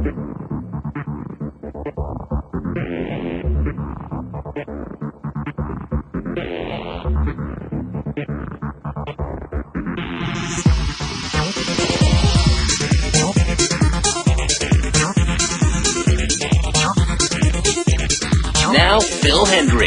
Now, Phil Hendry,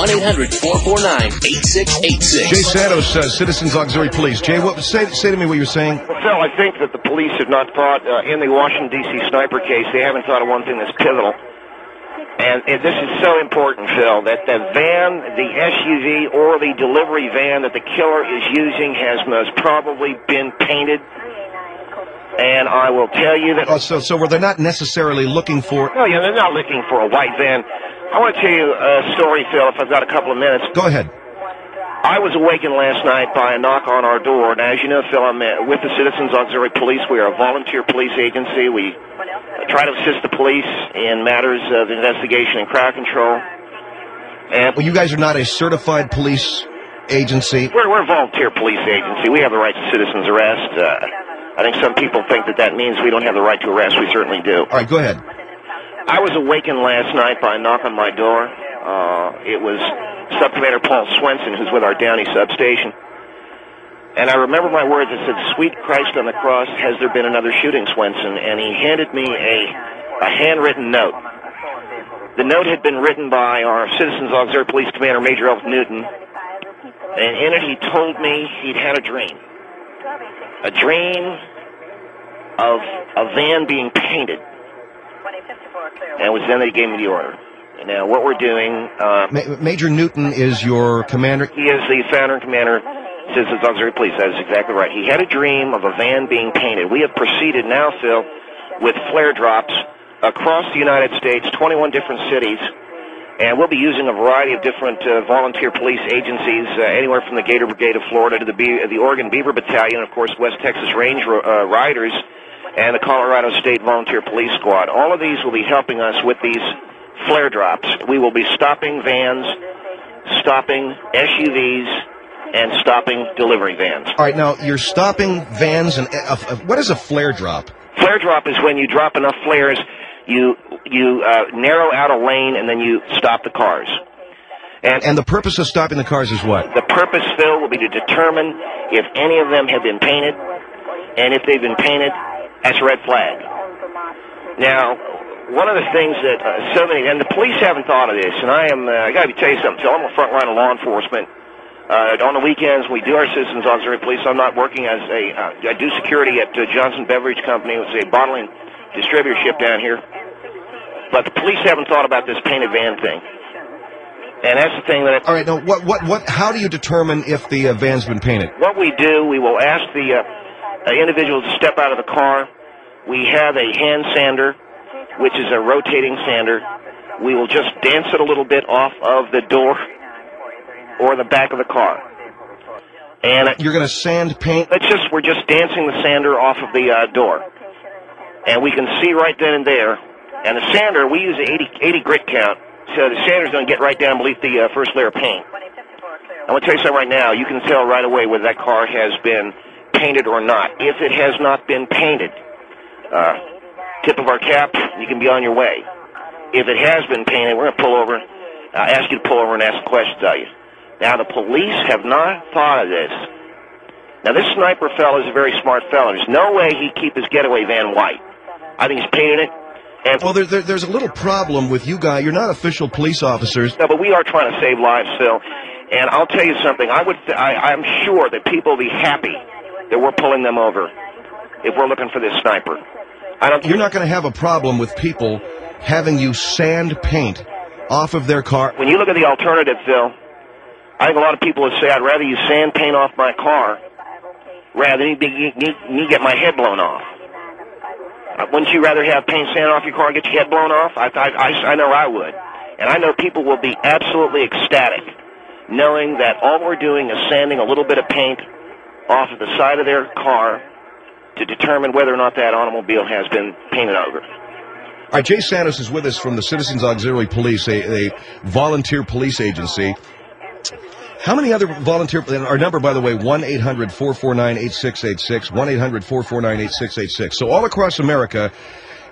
1-800-449-8686. Jay Santos, Citizens Auxiliary Police. Jay, say to me what you're saying. Well, Phil, I think that the police have not thought, in the Washington, D.C. sniper case, they haven't thought of one thing that's pivotal. And this is so important, Phil, that the van, the SUV, or the delivery van that the killer is using has most probably been painted. And I will tell you that... So were they not necessarily looking for... No, yeah, they're not looking for a white van. I want to tell you a story, Phil, if I've got a couple of minutes. Go ahead. I was awakened last night by a knock on our door. Now, as you know, Phil, I'm with the Citizens Auxiliary Police. We are a volunteer police agency. We try to assist the police in matters of investigation and crowd control. And well, you guys are not a certified police agency. We're a volunteer police agency. We have the right to citizens arrest. I think some people think that means we don't have the right to arrest. We certainly do. All right, go ahead. I was awakened last night by a knock on my door. It was Sub-Commander Paul Swenson, who's with our Downey substation. And I remember my words. It said, "Sweet Christ on the cross, has there been another shooting, Swenson?" And he handed me a handwritten note. The note had been written by our Citizens Auxiliary Police Commander, Major Elf Newton. And in it, he told me he'd had a dream. A dream of a van being painted. And it was then that he gave me the order. And now what we're doing... Major Newton is your commander? He is the founder and commander of Citizens Auxiliary Police. That is exactly right. He had a dream of a van being painted. We have proceeded now, Phil, with flare drops across the United States, 21 different cities. And we'll be using a variety of different volunteer police agencies, anywhere from the Gator Brigade of Florida to the Oregon Beaver Battalion, of course, West Texas Range Riders, and the Colorado State Volunteer Police Squad. All of these will be helping us with these flare drops. We will be stopping vans, stopping SUVs, and stopping delivery vans. All right, now, you're stopping vans, and what is a flare drop? Flare drop is when you drop enough flares, you narrow out a lane, and then you stop the cars. And the purpose of stopping the cars is what? The purpose, Phil, will be to determine if any of them have been painted, and if they've been painted, that's a red flag. Now, one of the things that so many, and the police haven't thought of this, and I got to tell you something, Phil, I'm on the front line of law enforcement. On the weekends, we do our Citizens Auxiliary Police. I'm not working as I do security at Johnson Beverage Company. It's a bottling distributorship down here. But the police haven't thought about this painted van thing. And that's the thing that... All right, now, how do you determine if the van's been painted? What we do, we will ask the individual to step out of the car. We have a hand sander, which is a rotating sander. We will just dance it a little bit off of the door or the back of the car. And you're going to sand paint? We're just dancing the sander off of the door. And we can see right then and there. And the sander, we use an 80 grit count, so the sander's going to get right down beneath the first layer of paint. I'm going to tell you something right now. You can tell right away whether that car has been painted or not. If it has not been painted, tip of our cap, you can be on your way. If it has been painted, we're going to pull over, ask you to pull over and ask questions of you. Now, the police have not thought of this. Now, this sniper fellow is a very smart fellow. There's no way he'd keep his getaway van white. I think he's painted it. And well, there's a little problem with you guys. You're not official police officers. No, but we are trying to save lives, Phil. And I'll tell you something. I'm sure that people will be happy that we're pulling them over if we're looking for this sniper. You're not going to have a problem with people having you sand paint off of their car. When you look at the alternative, Phil, I think a lot of people would say, I'd rather you sand paint off my car rather than me get my head blown off. Wouldn't you rather have paint sand off your car and get your head blown off? I know I would. And I know people will be absolutely ecstatic knowing that all we're doing is sanding a little bit of paint off of the side of their car to determine whether or not that automobile has been painted over. All right, Jay Santos is with us from the Citizens Auxiliary Police, a volunteer police agency. How many other volunteer... Our number, by the way, 1-800-449-8686, 1-800-449-8686. So all across America,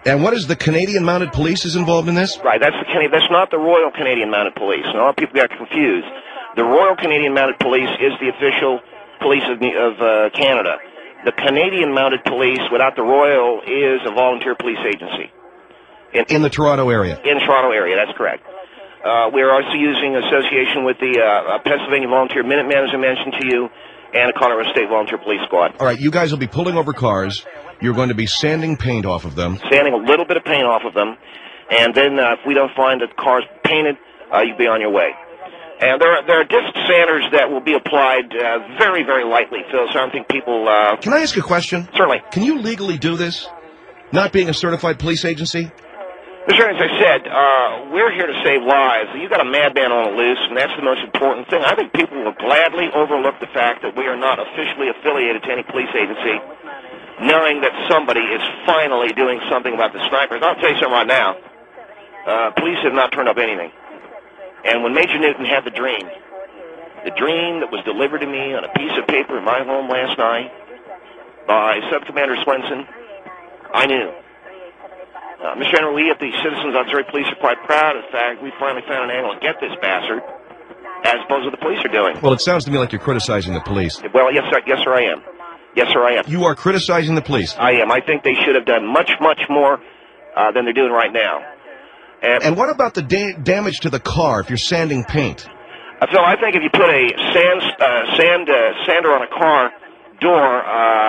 And what is the Canadian Mounted Police is involved in this? Right, that's not the Royal Canadian Mounted Police. And a lot of people got confused. The Royal Canadian Mounted Police is the official police of Canada. The Canadian Mounted Police, without the Royal, is a volunteer police agency. In the Toronto area? In the Toronto area, that's correct. We're also using association with the Pennsylvania Volunteer Minutemen, as I mentioned to you, and the Colorado State Volunteer Police Squad. All right, you guys will be pulling over cars. You're going to be sanding paint off of them. Sanding a little bit of paint off of them. And then if we don't find that the car's painted, you'll be on your way. And there are disc sanders that will be applied very, very lightly, Phil, so I don't think people... Can I ask a question? Certainly. Can you legally do this, not being a certified police agency? Mr. As I said, we're here to save lives. You got a madman on the loose, and that's the most important thing. I think people will gladly overlook the fact that we are not officially affiliated to any police agency, knowing that somebody is finally doing something about the snipers. I'll tell you something right now. Police have not turned up anything. And when Major Newton had the dream that was delivered to me on a piece of paper in my home last night by Subcommander Swenson, I knew. Mr. Henry, we at the Citizens Auxiliary Police are quite proud of the fact we finally found an angle to get this bastard, as opposed to the police are doing. Well, it sounds to me like you're criticizing the police. Well, yes, sir, I am. Yes, sir, I am. You are criticizing the police? I am. I think they should have done much, much more than they're doing right now. And what about the damage to the car if you're sanding paint? Phil, I think if you put a sander on a car door,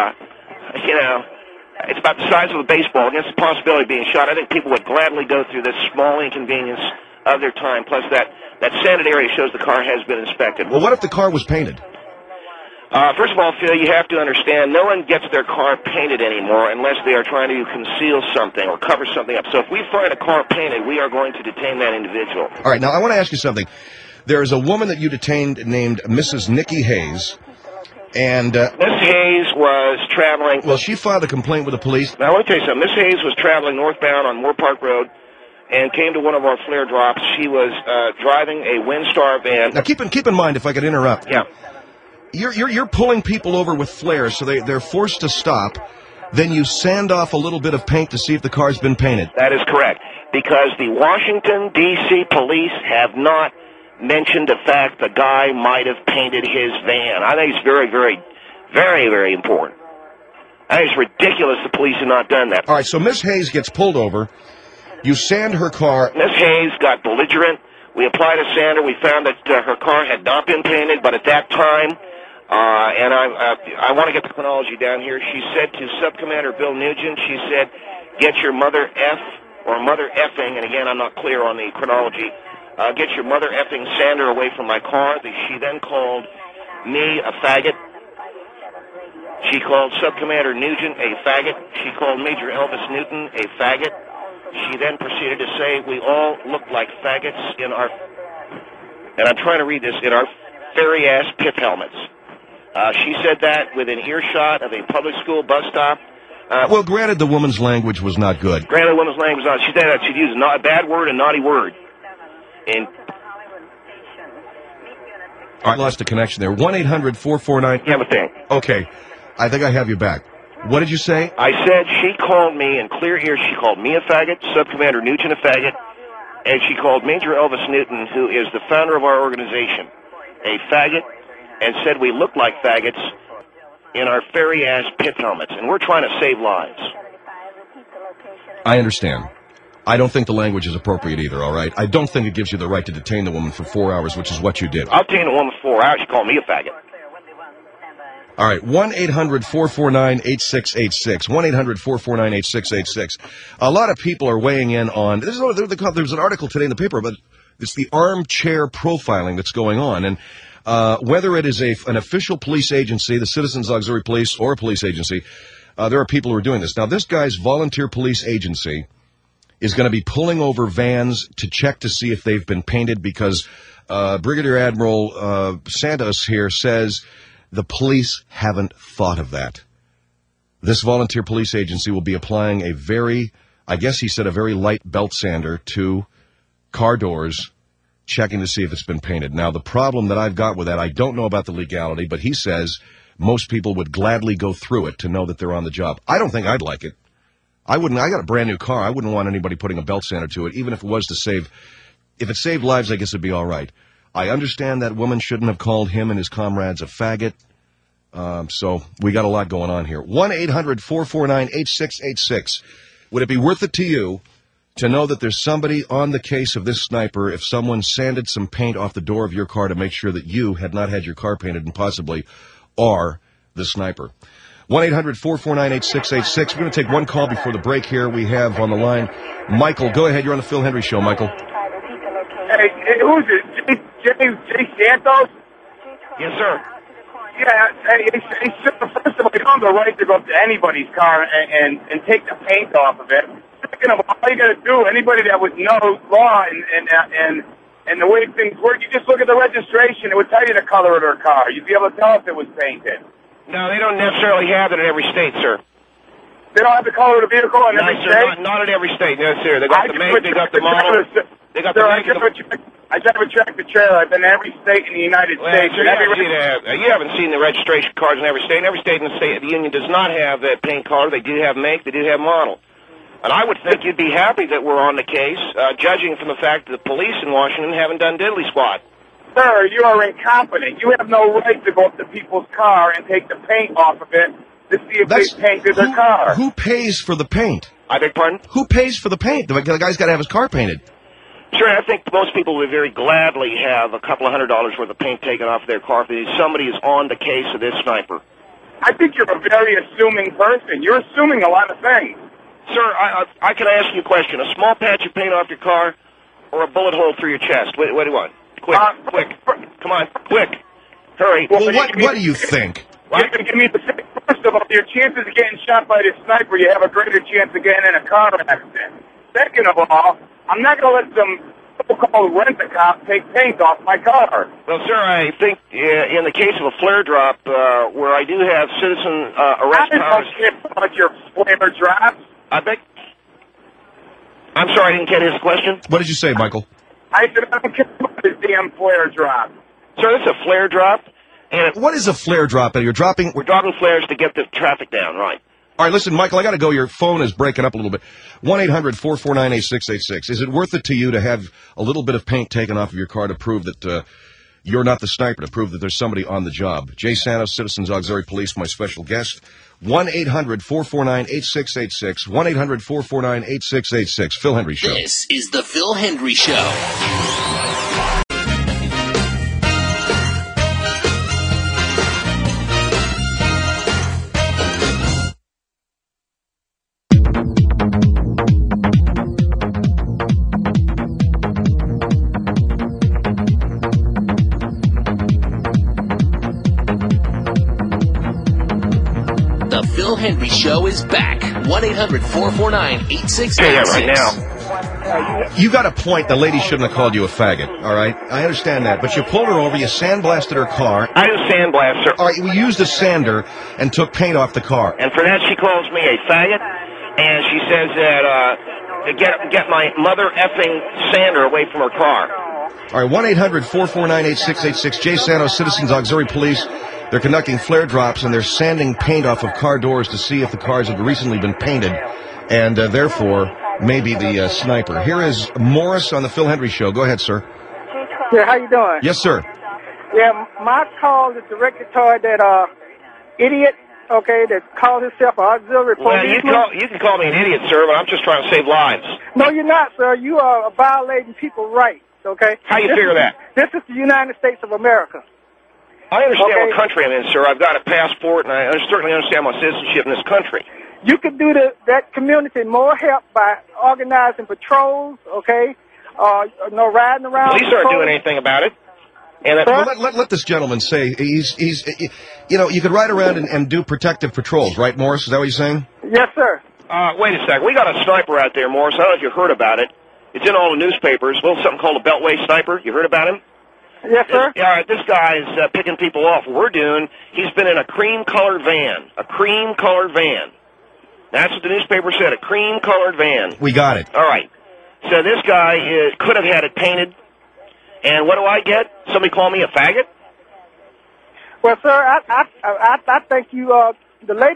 it's about the size of a baseball against the possibility of being shot. I think people would gladly go through this small inconvenience of their time. Plus, that sanded area shows the car has been inspected. Well, what if the car was painted? First of all, Phil, you have to understand, no one gets their car painted anymore unless they are trying to conceal something or cover something up. So if we find a car painted, we are going to detain that individual. All right, now I want to ask you something. There is a woman that you detained named Mrs. Nikki Hayes, and... Miss Hayes was traveling... Well, she filed a complaint with the police. Now, let me tell you something. Miss Hayes was traveling northbound on Moore Park Road and came to one of our flare drops. She was driving a Windstar van. Now, keep in mind, if I could interrupt. Yeah. You're pulling people over with flares, so they're forced to stop. Then you sand off a little bit of paint to see if the car's been painted. That is correct, because the Washington, D.C. police have not mentioned the fact the guy might have painted his van. I think it's very, very, very, very important. I think it's ridiculous the police have not done that. All right, so Miss Hayes gets pulled over. You sand her car. Miss Hayes got belligerent. We applied a sander. We found that her car had not been painted, but at that time... and I want to get the chronology down here. She said to Subcommander Bill Nugent, she said, get your mother F, or mother effing, and again, I'm not clear on the chronology, get your mother effing sander away from my car. She then called me a faggot. She called Subcommander Nugent a faggot. She called Major Elvis Newton a faggot. She then proceeded to say we all look like faggots in our, and I'm trying to read this, in our fairy-ass pith helmets. She said that within earshot of a public school bus stop. Well, granted, the woman's language was not good. Granted, the woman's language was not. She said that she'd use a bad word, a naughty word. And I lost the connection there. 1-800-449... Yeah, but thing. Okay. I think I have you back. What did you say? I said she called me in clear ear. She called me a faggot, Subcommander Nugent a faggot, and she called Major Elvis Newton, who is the founder of our organization, a faggot, and said we look like faggots in our fairy-ass pith helmets, and we're trying to save lives. I understand. I don't think the language is appropriate either, all right? I don't think it gives you the right to detain the woman for 4 hours, which is what you did. I'll detain a woman for 4 hours. She called me a faggot. All right, 1-800-449-8686. 1-800-449-8686. A lot of people are weighing in on... There's an article today in the paper, but it's the armchair profiling that's going on, and... whether it is an official police agency, the Citizens Auxiliary Police, or a police agency, there are people who are doing this. Now, this guy's volunteer police agency is going to be pulling over vans to check to see if they've been painted because Brigadier Admiral Santos here says the police haven't thought of that. This volunteer police agency will be applying a very, I guess he said a very light belt sander to car doors, checking to see if it's been painted. Now, the problem that I've got with that, I don't know about the legality, but he says most people would gladly go through it to know that they're on the job. I don't think I'd like it. I got a brand new car. I wouldn't want anybody putting a belt sander to it, even if it was to save. If it saved lives, I guess it'd be all right. I understand that woman shouldn't have called him and his comrades a faggot. So we got a lot going on here. 1-800-449-8686. Would it be worth it to you to know that there's somebody on the case of this sniper if someone sanded some paint off the door of your car to make sure that you had not had your car painted and possibly are the sniper? 1-800-449-8686. We're going to take one call before the break here. We have on the line Michael. Go ahead. You're on the Phil Hendry Show, Michael. Hey, who's it? Jay Santos? Yes, sir. Yeah, first of all, you don't have the right to go up to anybody's car and take the paint off of it. Second of all you got to do, anybody that would know law and the way things work, you just look at the registration. It would tell you the color of their car. You'd be able to tell if it was painted. No, they don't necessarily have it in every state, sir. They don't have the color of the vehicle in every state? Not in every state. No, sir. They got the make, they got the model. They got the make. I drive a tractor trailer. I've been in every state in the United States. Sir, you haven't seen the registration cards in every state. And every state in the state of the Union does not have that paint color. They do have make. They do have model. And I would think you'd be happy that we're on the case, judging from the fact that the police in Washington haven't done diddly squat. Sir, you are incompetent. You have no right to go up to people's car and take the paint off of it to see if they painted their car. Who pays for the paint? I beg pardon? Who pays for the paint? The guy's got to have his car painted. Sure, I think most people would very gladly have a couple of $100 worth of paint taken off their car if somebody is on the case of this sniper. I think you're a very assuming person. You're assuming a lot of things. Sir, I can ask you a question. A small patch of paint off your car or a bullet hole through your chest? What do you want? Quick. Come on, quick. Hurry. Well, what do you think? You can give me the first of all, your chances of getting shot by this sniper, you have a greater chance of getting in a car accident. Second of all, I'm not going to let some so-called rent-a-cop take paint off my car. Well, sir, I think in the case of a flare drop, where I do have citizen arrest powers... I don't care about your flare drops. I'm sorry, I didn't get his question. What did you say, Michael? I said I don't care about this damn flare drop. Sir, this is a flare drop. And what is a flare drop? We're dropping flares to get the traffic down, right? All right, listen, Michael, I got to go. Your phone is breaking up a little bit. 1-800-449-8686. Is it worth it to you to have a little bit of paint taken off of your car to prove that you're not the sniper, to prove that there's somebody on the job? Jay Santos, Citizens Auxiliary Police, my special guest. 1-800-449-8686. 1-800-449-8686. Phil Hendry Show. This is the Phil Hendry Show. The Phil Hendry Show is back. 1-800-449-8686. Yeah, right now. You got a point. The lady shouldn't have called you a faggot, all right? I understand that. But you pulled her over, you sandblasted her car. I didn't sandblast her. All right, we used a sander and took paint off the car. And for that, she calls me a faggot, and she says that get my mother effing sander away from her car. All right, 1-800-449-8686. Jay Santos, Citizens Auxiliary Police. They're conducting flare drops, and they're sanding paint off of car doors to see if the cars have recently been painted, and therefore maybe the sniper. Here is Morris on the Phil Hendry Show. Go ahead, sir. Yeah, how you doing? Yes, sir. Yeah, my call is directed toward that idiot, okay, that calls himself an auxiliary policeman. Well, you can call me an idiot, sir, but I'm just trying to save lives. No, you're not, sir. You are violating people's rights, okay? How you figure that? This is the United States of America. I understand what country I'm in, sir. I've got a passport, and I certainly understand my citizenship in this country. You could do that community more help by organizing patrols, okay? Riding around. Police aren't doing anything about it. And well, let this gentleman say he's you could ride around and do protective patrols, right, Morris? Is that what you're saying? Yes, sir. Wait a sec. We got a sniper out there, Morris. I don't know if you heard about it. It's in all the newspapers. Well, something called a Beltway sniper. You heard about him? Yes, sir. This guy is picking people off. What we're doing, he's been in a cream-colored van. A cream-colored van. That's what the newspaper said, a cream-colored van. We got it. All right. So this guy could have had it painted. And what do I get? Somebody call me a faggot? Well, sir, I think you, the lady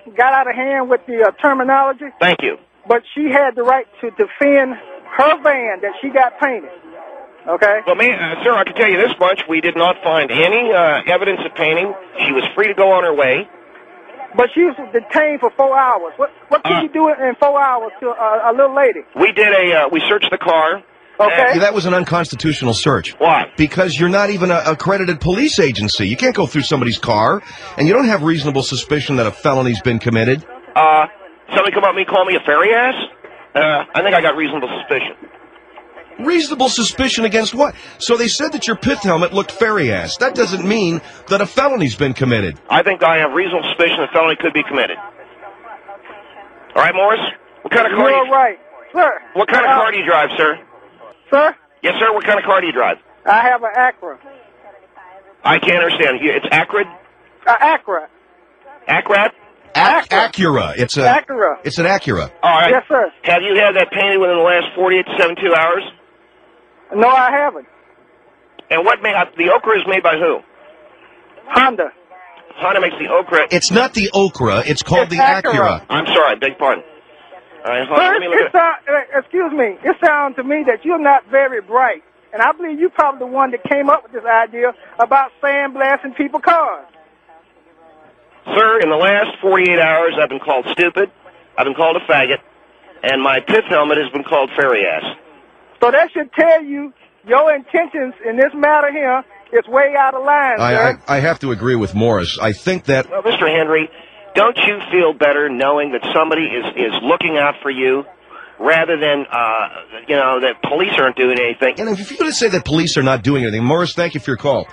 got out of hand with the terminology, Thank you. but she had the right to defend her van that she got painted. Okay? Well, sir, I can tell you this much. We did not find any evidence of painting. She was free to go on her way. But she was detained for 4 hours. What can you do in 4 hours to a little lady? We searched the car. Okay. That was an unconstitutional search. Why? Because you're not even an accredited police agency. You can't go through somebody's car, and you don't have reasonable suspicion that a felony's been committed. Somebody come up to me and call me a fairy ass? I think I got reasonable suspicion. Reasonable suspicion against what? So they said that your pith helmet looked fairy-ass. That doesn't mean that a felony's been committed. I think I have reasonable suspicion a felony could be committed. All right, Morris? What kind of car You're right. Sir. What kind of car do you drive, sir? Sir? Yes, sir. What kind of car do you drive? I have an Acura. I can't understand. It's Acrid? Acura. Acrat? Acura. It's Acura. It's an Acura. All right. Yes, sir. Have you had that painted within the last 48 to 72 hours? No, I haven't. And the Okra is made by who? Honda. Honda makes the Okra. It's not the Okra. It's called the Acura. I'm sorry. Beg pardon. All right, Honda, let me look at Excuse me. It sounds to me that you're not very bright. And I believe you're probably the one that came up with this idea about sandblasting people's cars. Sir, in the last 48 hours, I've been called stupid, I've been called a faggot, and my pith helmet has been called fairy ass. So that should tell you your intentions in this matter here is way out of line, sir. I have to agree with Morris. I think that... Well, Mr. Henry, don't you feel better knowing that somebody is looking out for you rather than, that police aren't doing anything? And if you were to say that police are not doing anything, Morris, thank you for your call.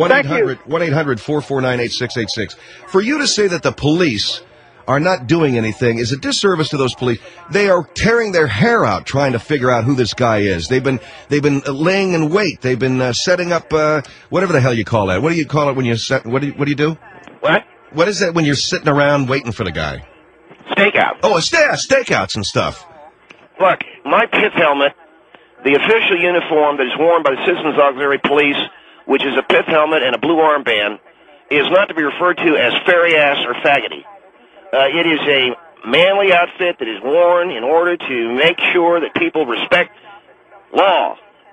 1-800-449-8686. For you to say that the police are not doing anything is a disservice to those police. They are tearing their hair out trying to figure out who this guy is. They've been laying in wait. They've been setting up whatever the hell you call that. What do you call it when you set? What do you do? What? What is that when you're sitting around waiting for the guy? Stakeout. Oh, stakeouts and stuff. Look, my pith helmet, the official uniform that is worn by the Citizens Auxiliary Police, which is a pith helmet and a blue armband, is not to be referred to as fairy ass or faggoty. It is a manly outfit that is worn in order to make sure that people respect law.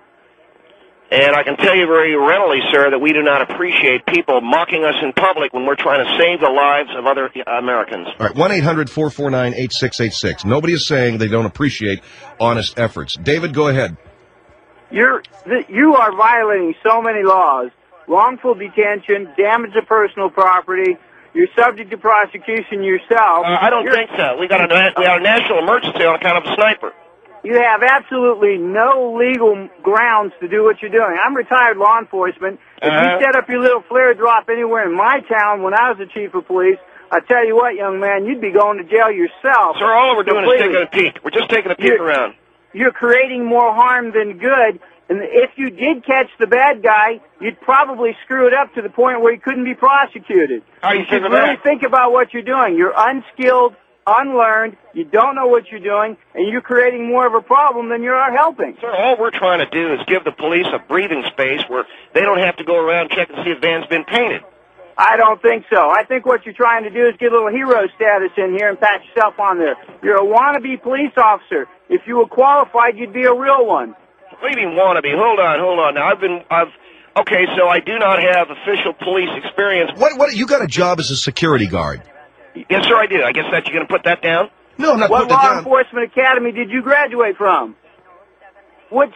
And I can tell you very readily, sir, that we do not appreciate people mocking us in public when we're trying to save the lives of other Americans. All right, 1-800-449-8686. Nobody is saying they don't appreciate honest efforts. David, go ahead. You are violating so many laws. Wrongful detention, damage to personal property. You're subject to prosecution yourself. I don't think so. We got a national emergency on account of a sniper. You have absolutely no legal grounds to do what you're doing. I'm retired law enforcement. If you set up your little flare drop anywhere in my town when I was the chief of police, I tell you what, young man, you'd be going to jail yourself. Sir, all we're doing is taking a peek. We're just taking a peek around. You're creating more harm than good. And if you did catch the bad guy, you'd probably screw it up to the point where he couldn't be prosecuted. How do you should really think about what you're doing. You're unskilled, unlearned, you don't know what you're doing, and you're creating more of a problem than you're helping. Sir, all we're trying to do is give the police a breathing space where they don't have to go around checking to see if van's been painted. I don't think so. I think what you're trying to do is get a little hero status in here and pat yourself on there. You're a wannabe police officer. If you were qualified, you'd be a real one. What do you mean wannabe? Hold on. Now, okay, so I do not have official police experience. What? You got a job as a security guard? Yes, sir, I do. I guess that you're going to put that down? No, I'm not putting it down. What law enforcement academy did you graduate from? What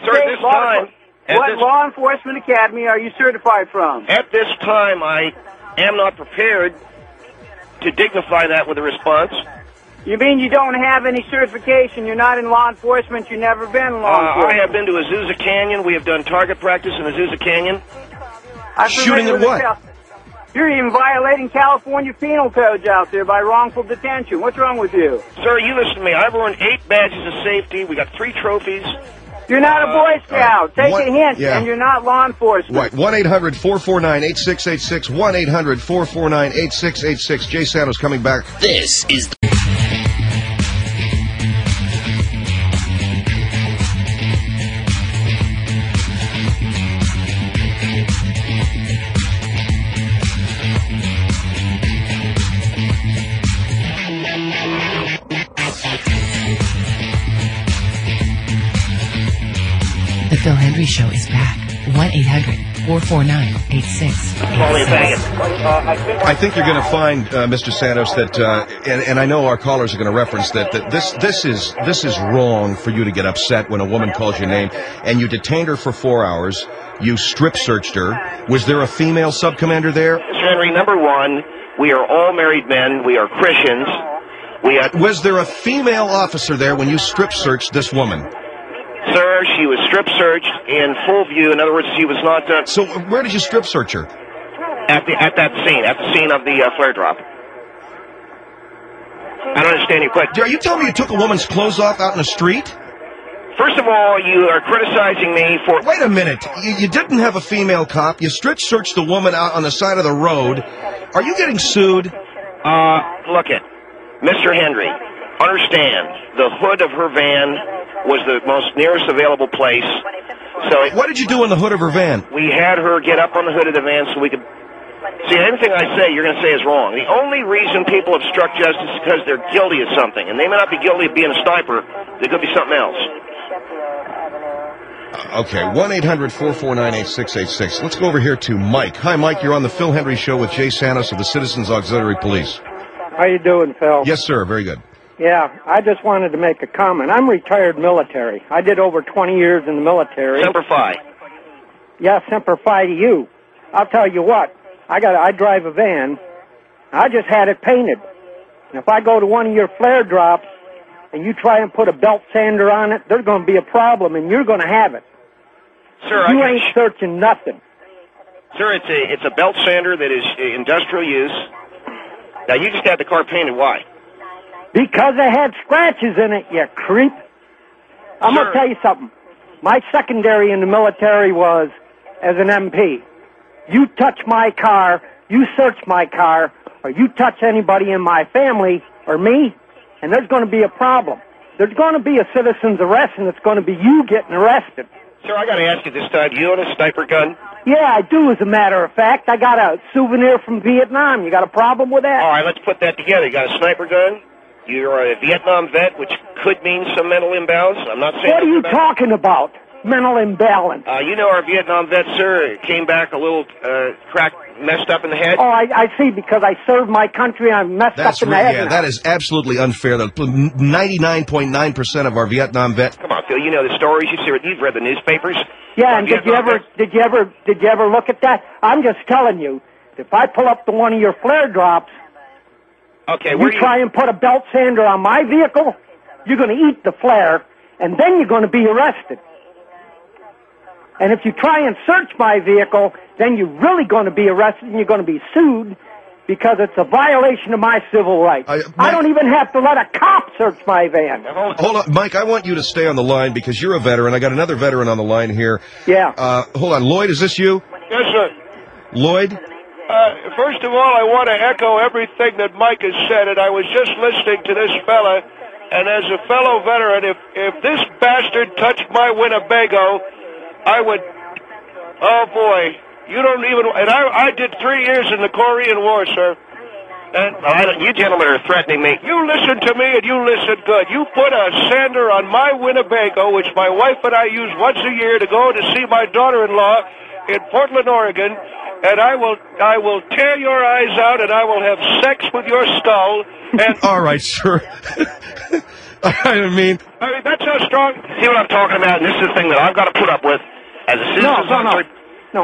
law enforcement academy are you certified from? At this time, I am not prepared to dignify that with a response. You mean you don't have any certification? You're not in law enforcement? You've never been in law enforcement? I have been to Azusa Canyon. We have done target practice in Azusa Canyon. Shooting at what? You're even violating California penal codes out there by wrongful detention. What's wrong with you? Sir, you listen to me. I've earned 8 badges of safety. We got 3 trophies. You're not a Boy Scout. Take a hint, and you're not law enforcement. Right. 1-800-449-8686. 1-800-449-8686. Jay Santos coming back. This is The Phil Hendry Show is back. 1-800-449-8686. I think you're going to find, Mr. Santos, that, and I know our callers are going to reference that this is wrong for you to get upset when a woman calls your name, and you detained her for 4 hours. You strip searched her. Was there a female sub-commander there? Mr. Henry, number one, we are all married men. We are Christians. Was there a female officer there when you strip searched this woman? Sir, she was strip searched in full view. In other words, she was not... So where did you strip search her? At the scene of the flare drop. I don't understand your question. Are you telling me you took a woman's clothes off out in the street? First of all, you are criticizing me for... Wait a minute. You didn't have a female cop. You strip searched the woman out on the side of the road. Are you getting sued? Look it. Mr. Henry, understand, the hood of her van was the most nearest available place. So what did you do in the hood of her van? We had her get up on the hood of the van so we could... See, anything I say, you're going to say is wrong. The only reason people obstruct justice is because they're guilty of something. And they may not be guilty of being a sniper. They could be something else. Okay, 1-800-449-8686. Let's go over here to Mike. Hi, Mike. You're on the Phil Hendry Show with Jay Santos of the Citizens Auxiliary Police. How you doing, Phil? Yes, sir. Very good. Yeah, I just wanted to make a comment. I'm retired military. I did over 20 years in the military. Semper Fi. Yeah, Semper Fi to you. I'll tell you what. I drive a van. I just had it painted. And if I go to one of your flare drops and you try and put a belt sander on it, there's going to be a problem, and you're going to have it. Sir, you ain't searching nothing. Sir, it's a belt sander that is industrial use. Now, you just had the car painted. Why? Because it had scratches in it, you creep. I'm going to tell you something. My secondary in the military was as an MP. You touch my car, you search my car, or you touch anybody in my family or me, and there's going to be a problem. There's going to be a citizen's arrest, and it's going to be you getting arrested. Sir, I got to ask you this time, do you own a sniper gun? Yeah, I do, as a matter of fact. I got a souvenir from Vietnam. You got a problem with that? All right, let's put that together. You got a sniper gun? You're a Vietnam vet, which could mean some mental imbalance. I'm not saying... What are you talking about? Mental imbalance. You know our Vietnam vet, sir, came back a little messed up in the head. Oh, I see, because I served my country, I'm messed up in the head. Yeah, that is absolutely unfair. 99.9% of our Vietnam vets... Come on, Phil, you know the stories. You've read the newspapers. Yeah, and did you ever look at that? I'm just telling you, if I pull up to one of your flare drops, okay, you try and put a belt sander on my vehicle, you're going to eat the flare, and then you're going to be arrested. And if you try and search my vehicle, then you're really going to be arrested and you're going to be sued because it's a violation of my civil rights. I don't even have to let a cop search my van. Hold on, Mike, I want you to stay on the line because you're a veteran. I got another veteran on the line here. Yeah. Hold on, Lloyd, is this you? Yes, sir. Lloyd? First of all, I want to echo everything that Mike has said, and I was just listening to this fella, and as a fellow veteran, if this bastard touched my Winnebago, I would, oh boy, you don't even, and I did 3 years in the Korean War, sir. And you gentlemen are threatening me. You listen to me and you listen good. You put a sander on my Winnebago, which my wife and I use once a year to go to see my daughter-in-law in Portland, Oregon, and I will tear your eyes out and I will have sex with your skull. And all right, sir. I mean, that's how strong. See what I'm talking about? And this is the thing that I've got to put up with as a citizen. No.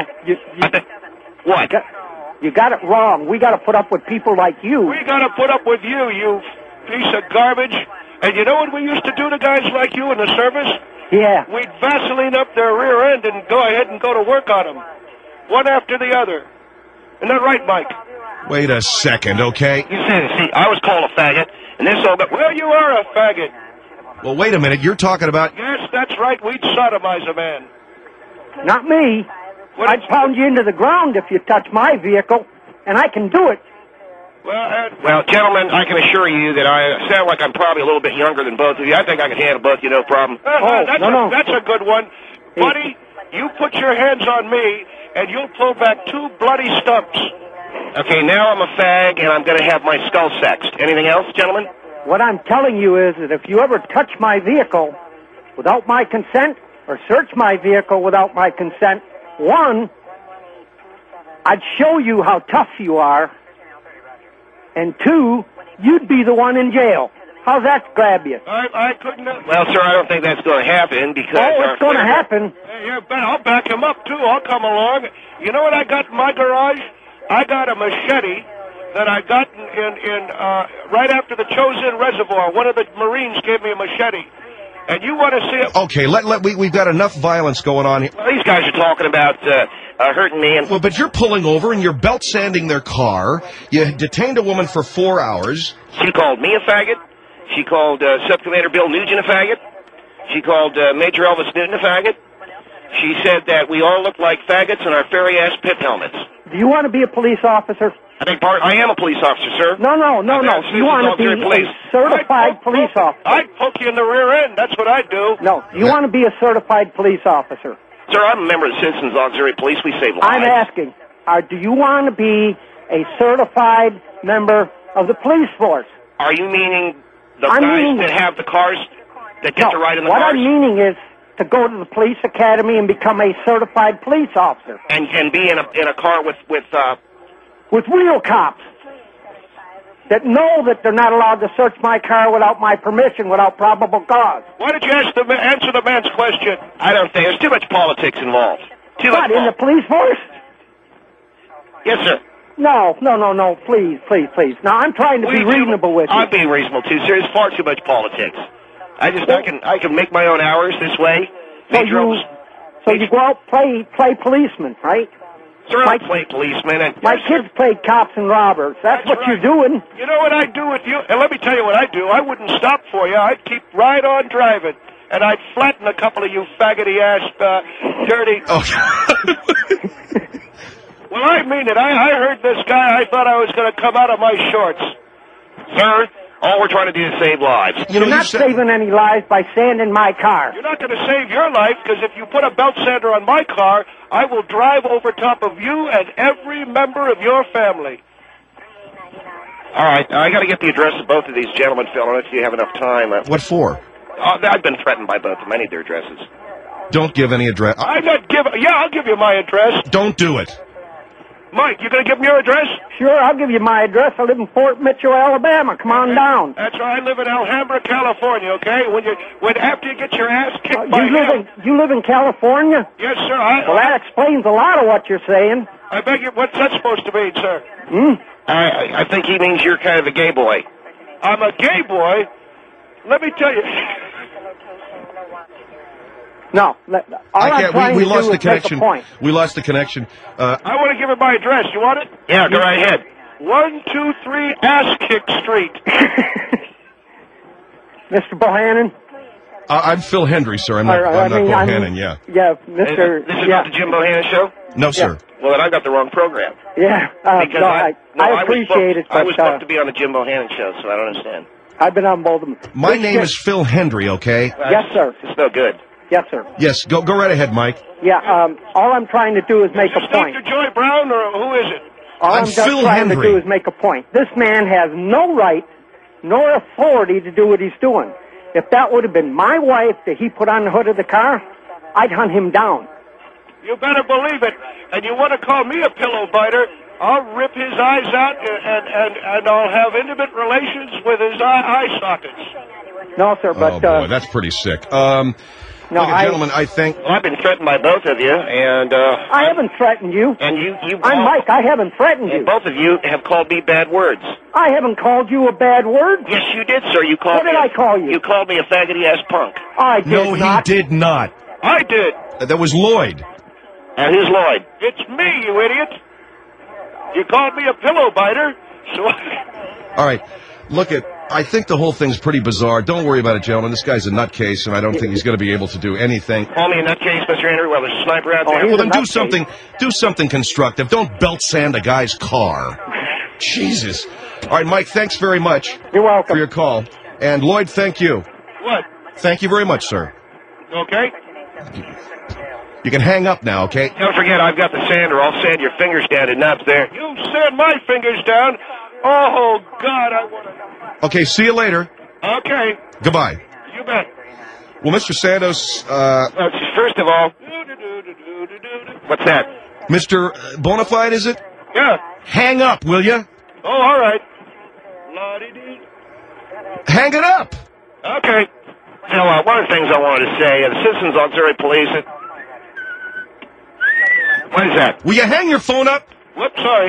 What? You got it wrong. We got to put up with people like you. We got to put up with you, you piece of garbage. And you know what we used to do to guys like you in the service? Yeah. We'd Vaseline up their rear end and go ahead and go to work on them, one after the other. Isn't that right, Mike? Wait a second, okay? You see, I was called a faggot, and this all got... Well, you are a faggot. Well, wait a minute. You're talking about... Yes, that's right. We'd sodomize a man. Not me. I'd pound you into the ground if you touch my vehicle, and I can do it. Well, gentlemen, I can assure you that I sound like I'm probably a little bit younger than both of you. I think I can handle both of you, no problem. That's a good one. Buddy, you put your hands on me, and you'll pull back 2 bloody stumps. Okay, now I'm a fag, and I'm going to have my skull sexed. Anything else, gentlemen? What I'm telling you is that if you ever touch my vehicle without my consent, or search my vehicle without my consent, one, I'd show you how tough you are, and two, you'd be the one in jail. How's that grab you? I couldn't. Well, sir, I don't think that's going to happen because. Oh, it's going to happen. Yeah, I'll back him up too. I'll come along. You know what I got in my garage? I got a machete that I got in right after the Chosin Reservoir. One of the Marines gave me a machete. And you want to see it? Okay, we've got enough violence going on here. Well, these guys are talking about hurting me. And well, but you're pulling over and you're belt sanding their car. You detained a woman for 4 hours. She called me a faggot. She called Subcommander Bill Nugent a faggot. She called Major Elvis Newton a faggot. She said that we all look like faggots in our fairy-ass pip helmets. Do you want to be a police officer? I am a police officer, sir. No. You want to be a certified police officer. I'd poke you in the rear end. That's what I'd do. No, you want to be a certified police officer. Sir, I'm a member of the Citizens Auxiliary Police. We save lives. I'm asking, do you want to be a certified member of the police force? Are you meaning the guys that have the cars that get to ride in the cars? What I'm meaning is to go to the police academy and become a certified police officer. And be in a car with real cops that know that they're not allowed to search my car without my permission, without probable cause. Why did you answer the man's question? I don't think there's too much politics involved. What, in the police force? Yes, sir. No, please. Now, I'm trying to be reasonable with you. I'm being reasonable, too, sir. There's far too much politics. I can make my own hours this way. So you go out play policeman, right? Sir, I play policeman. My kids played cops and robbers. That's what right. you're doing. You know what I'd do with you? And let me tell you what I'd do. I wouldn't stop for you. I'd keep right on driving. And I'd flatten a couple of you faggoty-ass, dirty... Well, I mean it. I heard this guy. I thought I was going to come out of my shorts. Sir, all we're trying to do is save lives. You're not saving any lives by sanding my car. You're not going to save your life, because if you put a belt sander on my car, I will drive over top of you and every member of your family. All right, I got to get the address of both of these gentlemen, Phil, if you have enough time. What for? I've been threatened by both of them. I need their addresses. Don't give any address. I'm not giving... Yeah, I'll give you my address. Don't do it. Mike, you going to give me your address? Sure, I'll give you my address. I live in Fort Mitchell, Alabama. Come on down. That's right. I live in Alhambra, California, okay? After you get your ass kicked by him... You live in California? Yes, sir. Well, that explains a lot of what you're saying. I beg you... What's that supposed to mean, sir? I think he means you're kind of a gay boy. I'm a gay boy? Let me tell you... No, we lost the connection. We lost the connection. I want to give her my address. You want it? Yeah, go right ahead. 123 Ass Kick Street. Mr. Bohannon? I'm Phil Hendry, sir. I'm not Bohannon, yeah. Yeah, Mr. This is not the Jim Bohannon show? No, sir. Well, then I got the wrong program. Yeah, I appreciate it. I was supposed to be on the Jim Bohannon show, so I don't understand. I've been on both of them. My name is Phil Hendry, okay? Yes, sir. It's no good. Yes, sir. Yes, go right ahead, Mike. Yeah, all I'm trying to do is make a point. Dr. Joy Brown, or who is it? All I'm just trying to do is make a point. This man has no right nor authority to do what he's doing. If that would have been my wife that he put on the hood of the car, I'd hunt him down. You better believe it. And you want to call me a pillow biter, I'll rip his eyes out and I'll have intimate relations with his eye sockets. No, sir, but... Oh, boy, that's pretty sick. No, gentlemen, I think... Well, I've been threatened by both of you, and... I haven't threatened you. And you I'm Mike, I haven't threatened you. Both of you have called me bad words. I haven't called you a bad word. Yes, you did, sir. You called What did I call you? You called me a faggoty-ass punk. I did not. No, he did not. I did. That was Lloyd. And who's Lloyd? It's me, you idiot. You called me a pillow biter, so... All right, I think the whole thing's pretty bizarre. Don't worry about it, gentlemen. This guy's a nutcase, and I don't think he's going to be able to do anything. Call me a nutcase, Mr. Henry. Well, there's a sniper out there. Well, then do something constructive. Don't belt sand a guy's car. Jesus. All right, Mike, thanks very much. You're welcome. For your call. And Lloyd, thank you. What? Thank you very much, sir. Okay. You can hang up now, okay? Don't forget, I've got the sander. I'll sand your fingers down to nuts there. You sand my fingers down. Oh, God, I want to... Okay, see you later. Okay. Goodbye. You bet. Well, Mr. Santos, First of all, what's that? Mr. Bonafide, is it? Yeah. Hang up, will you? Oh, all right. Hang it up. Okay. You know, one of the things I wanted to say, the Citizens Auxiliary Police. What is that? Will you hang your phone up? Whoops, sorry.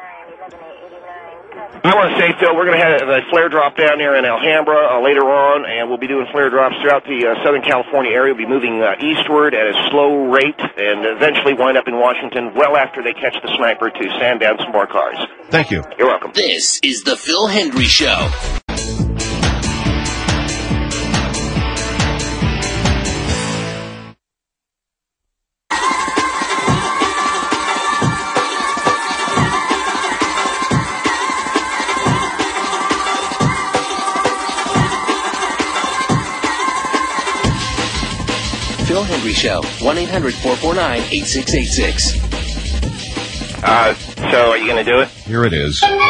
I want to say, Phil, we're going to have a flare drop down there in Alhambra later on, and we'll be doing flare drops throughout the Southern California area. We'll be moving eastward at a slow rate and eventually wind up in Washington well after they catch the sniper to sand down some more cars. Thank you. You're welcome. This is the Phil Hendry Show. Phil Hendry Show, 1-800-449-8686. So are you going to do it? Here it is. You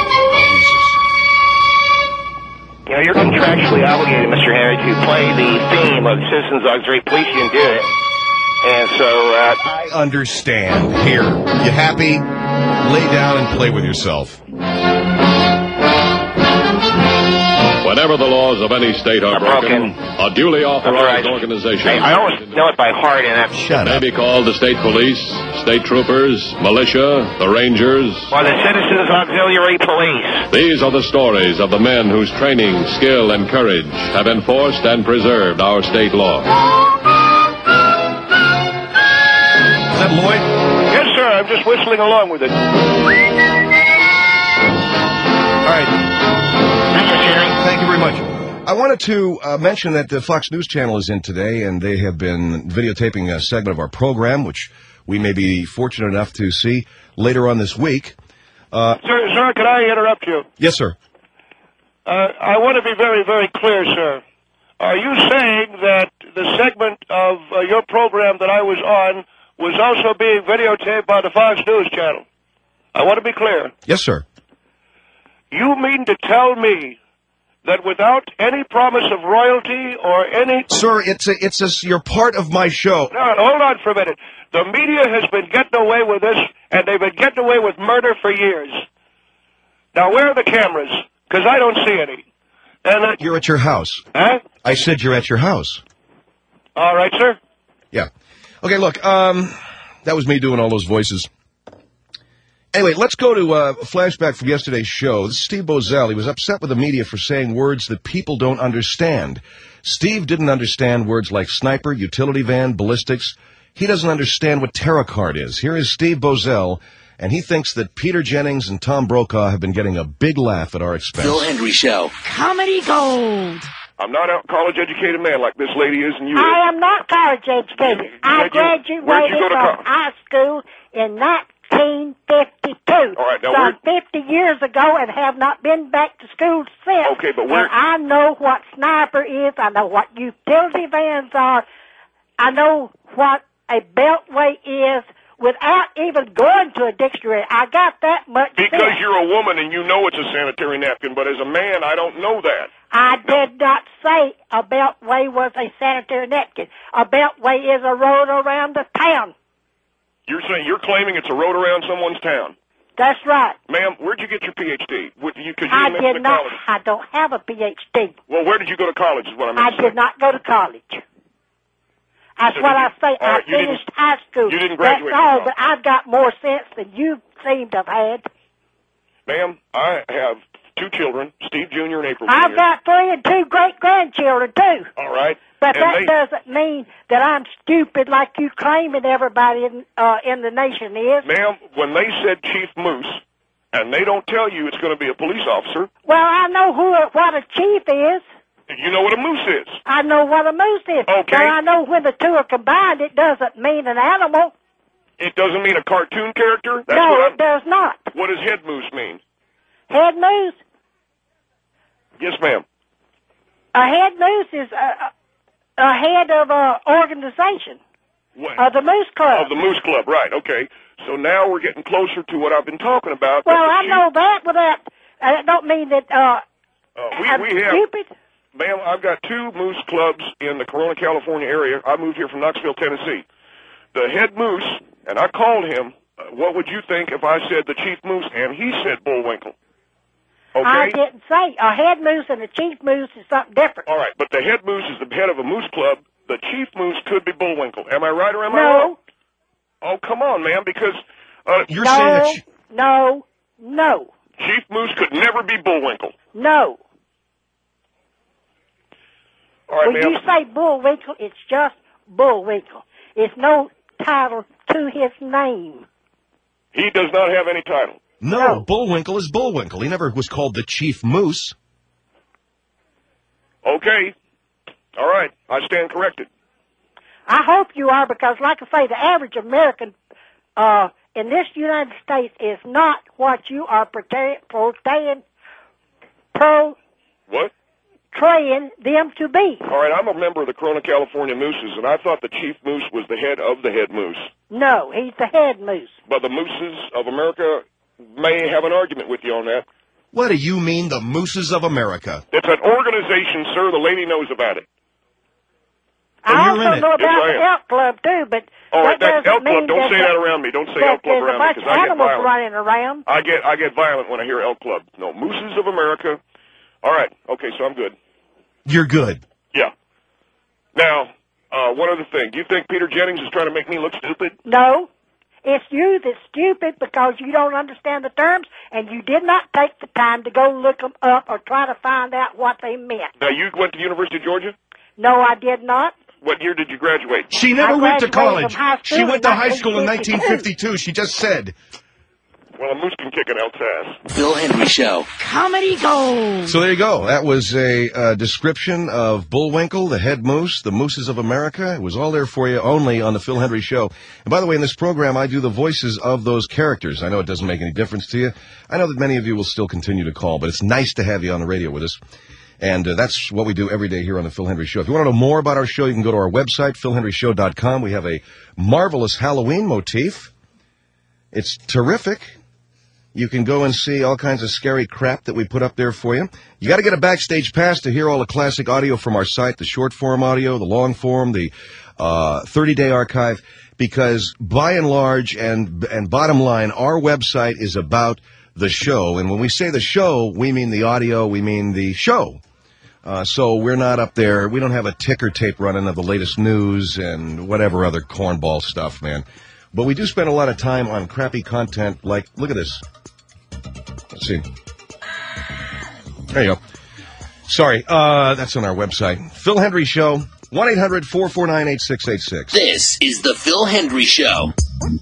know, you're contractually obligated, Mr. Henry, to play the theme of the Citizens Auxiliary Police. You can do it. And so, I understand. Here. You happy? Lay down and play with yourself. Whenever the laws of any state are broken, a duly authorized organization. I always know it by heart, and that may be called the state police, state troopers, militia, the rangers, or the Citizens Auxiliary Police. These are the stories of the men whose training, skill, and courage have enforced and preserved our state laws. Is that Lloyd? Yes, sir. I'm just whistling along with it. All right. Thank you very much. I wanted to mention that the Fox News Channel is in today, and they have been videotaping a segment of our program, which we may be fortunate enough to see later on this week. Sir, can I interrupt you? Yes, sir. I want to be very, very clear, sir. Are you saying that the segment of your program that I was on was also being videotaped by the Fox News Channel? I want to be clear. Yes, sir. You mean to tell me that without any promise of royalty or any... Sir, you're part of my show. No, hold on for a minute. The media has been getting away with this, and they've been getting away with murder for years. Now, where are the cameras? Because I don't see any. And you're at your house. Huh? I said you're at your house. All right, sir. Yeah. Okay, look, that was me doing all those voices. Anyway, let's go to a flashback from yesterday's show. This is Steve Bozell. He was upset with the media for saying words that people don't understand. Steve didn't understand words like sniper, utility van, ballistics. He doesn't understand what tarot card is. Here is Steve Bozell, and he thinks that Peter Jennings and Tom Brokaw have been getting a big laugh at our expense. Phil Hendry Show. Comedy gold. I'm not a college-educated man like this lady is and you is. I am not college-educated. I Where'd you graduated go to from college? high school in 1952. All right, now some 50 years ago, and have not been back to school since. Okay, but where... And I know what sniper is. I know what utility vans are. I know what a beltway is without even going to a dictionary. I got that much Because sense. you're a woman and you know it's a sanitary napkin, but as a man, I don't know that. I did not say a beltway was a sanitary napkin. A beltway is a road around the town. You're saying you're claiming it's a road around someone's town. That's right. Ma'am, where'd you get your Ph.D.? I did not. I don't have a Ph.D. Well, where did you go to college is what I meant I to say. did not go to college. That's So what did I say. all right, I you didn't- finished high school. you didn't graduate That's from all, college. but I've got more sense than you seem to have had. Ma'am, I have two children, Steve Jr. and April I've Jr. got 3 and 2 great-grandchildren, too. All right. But And that they- doesn't mean that I'm stupid like you claiming everybody in the nation is. Ma'am, when they said Chief Moose, and they don't tell you it's going to be a police officer, Well, I know what a chief is. you know what a moose is. I know what a moose is. Okay. But I know when the two are combined, it doesn't mean an animal. It doesn't mean a cartoon character. That's No, what it does not. What does head moose mean? Head moose? Yes, ma'am. A head moose is a head of an organization. What? Of the Moose Club. Of the Moose Club, right, okay. So now we're getting closer to what I've been talking about. Well, that the I chief- know that without... I don't mean that we I'm have... stupid. Ma'am, I've got 2 moose clubs in the Corona, California area. I moved here from Knoxville, Tennessee. The head moose, and I called him, what would you think if I said the chief moose, and he said Bullwinkle? Okay? I didn't say. A head moose and a chief moose is something different. All right, but the head moose is the head of a moose club. The chief moose could be Bullwinkle. Am I right or am I wrong? Oh, come on, man, because... You're saying that... No. Chief moose could never be Bullwinkle. No. All right, when ma'am. you say Bullwinkle, it's just Bullwinkle. It's no title to his name. He does not have any title. No, Bullwinkle is Bullwinkle. He never was called the chief moose. Okay. All right. I stand corrected. I hope you are, because like I say, the average American in this United States is not what you are portraying them to be. All right, I'm a member of the Corona, California Mooses, and I thought the chief moose was the head of the head moose. No, he's the head moose. But the Mooses of America may have an argument with you on that. What do you mean, the Mooses of America? It's an organization, sir. The lady knows about it. I also know about the Elk Club, too, but all right, that Elk Club. Don't say that around me. Don't say Elk Club around me, because I get violent. Running around. I get violent when I hear Elk Club. No, Mooses of America. All right. Okay, so I'm good. You're good. Yeah. Now, one other thing. Do you think Peter Jennings is trying to make me look stupid? No. It's you that's stupid because you don't understand the terms, and you did not take the time to go look them up or try to find out what they meant. Now, you went to the University of Georgia? No, I did not. What year did you graduate? She never went to college. She went to high school in 1952. She just said. Well, a moose can kick an elk's ass. Phil Hendry Show. Comedy Gold. So there you go. That was a description of Bullwinkle, the head moose, the Mooses of America. It was all there for you only on the Phil Hendry Show. And by the way, in this program, I do the voices of those characters. I know it doesn't make any difference to you. I know that many of you will still continue to call, but it's nice to have you on the radio with us. And that's what we do every day here on the Phil Hendry Show. If you want to know more about our show, you can go to our website, philhendryshow.com. We have a marvelous Halloween motif. It's terrific. You can go and see all kinds of scary crap that we put up there for you. You got to get a backstage pass to hear all the classic audio from our site, the short form audio, the long form, the 30-day archive, because by and large and bottom line, our website is about the show. And when we say the show, we mean the audio, we mean the show. So we're not up there. We don't have a ticker tape running of the latest news and whatever other cornball stuff, man. But we do spend a lot of time on crappy content like, look at this. Let's see. There you go. Sorry, that's on our website. Phil Hendry Show, 1-800-449-8686. This is the Phil Hendry Show.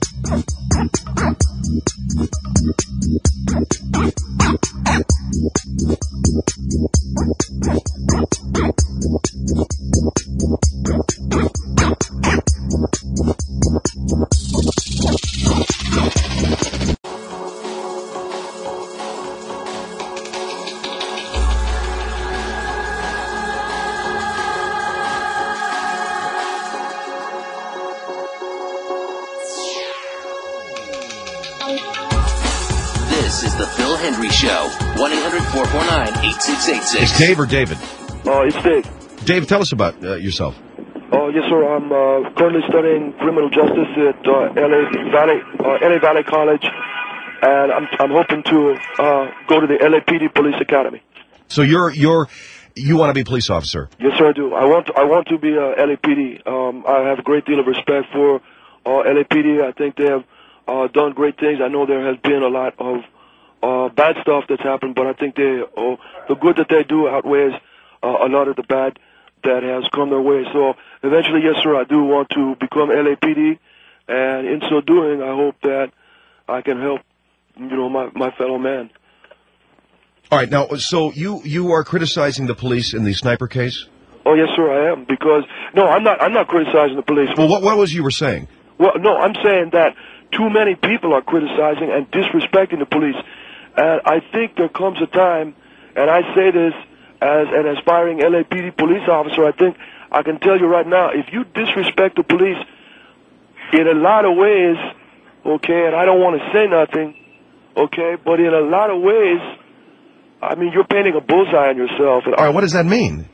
This is the Phil Hendry Show. 1-800-449-8686. It's Dave or David? It's Dave. Dave, tell us about yourself. Yes, sir. I'm currently studying criminal justice at LA Valley College, and I'm hoping to go to the LAPD Police Academy. So you want to be a police officer? Yes, sir, I do. I want to be LAPD. I have a great deal of respect for LAPD. I think they have done great things. I know there has been a lot of bad stuff that's happened, but I think the good that they do outweighs a lot of the bad that has come their way. So eventually, yes, sir, I do want to become LAPD, and in so doing, I hope that I can help, my fellow man. All right, now, so you are criticizing the police in the sniper case? Oh, yes, sir, I am, because I'm not criticizing the police. Well, what was you were saying? Well, no, I'm saying that too many people are criticizing and disrespecting the police. And I think there comes a time, and I say this as an aspiring LAPD police officer, I think I can tell you right now, if you disrespect the police in a lot of ways, okay, and I don't want to say nothing, okay, but in a lot of ways, I mean, you're painting a bullseye on yourself. All right, what does that mean?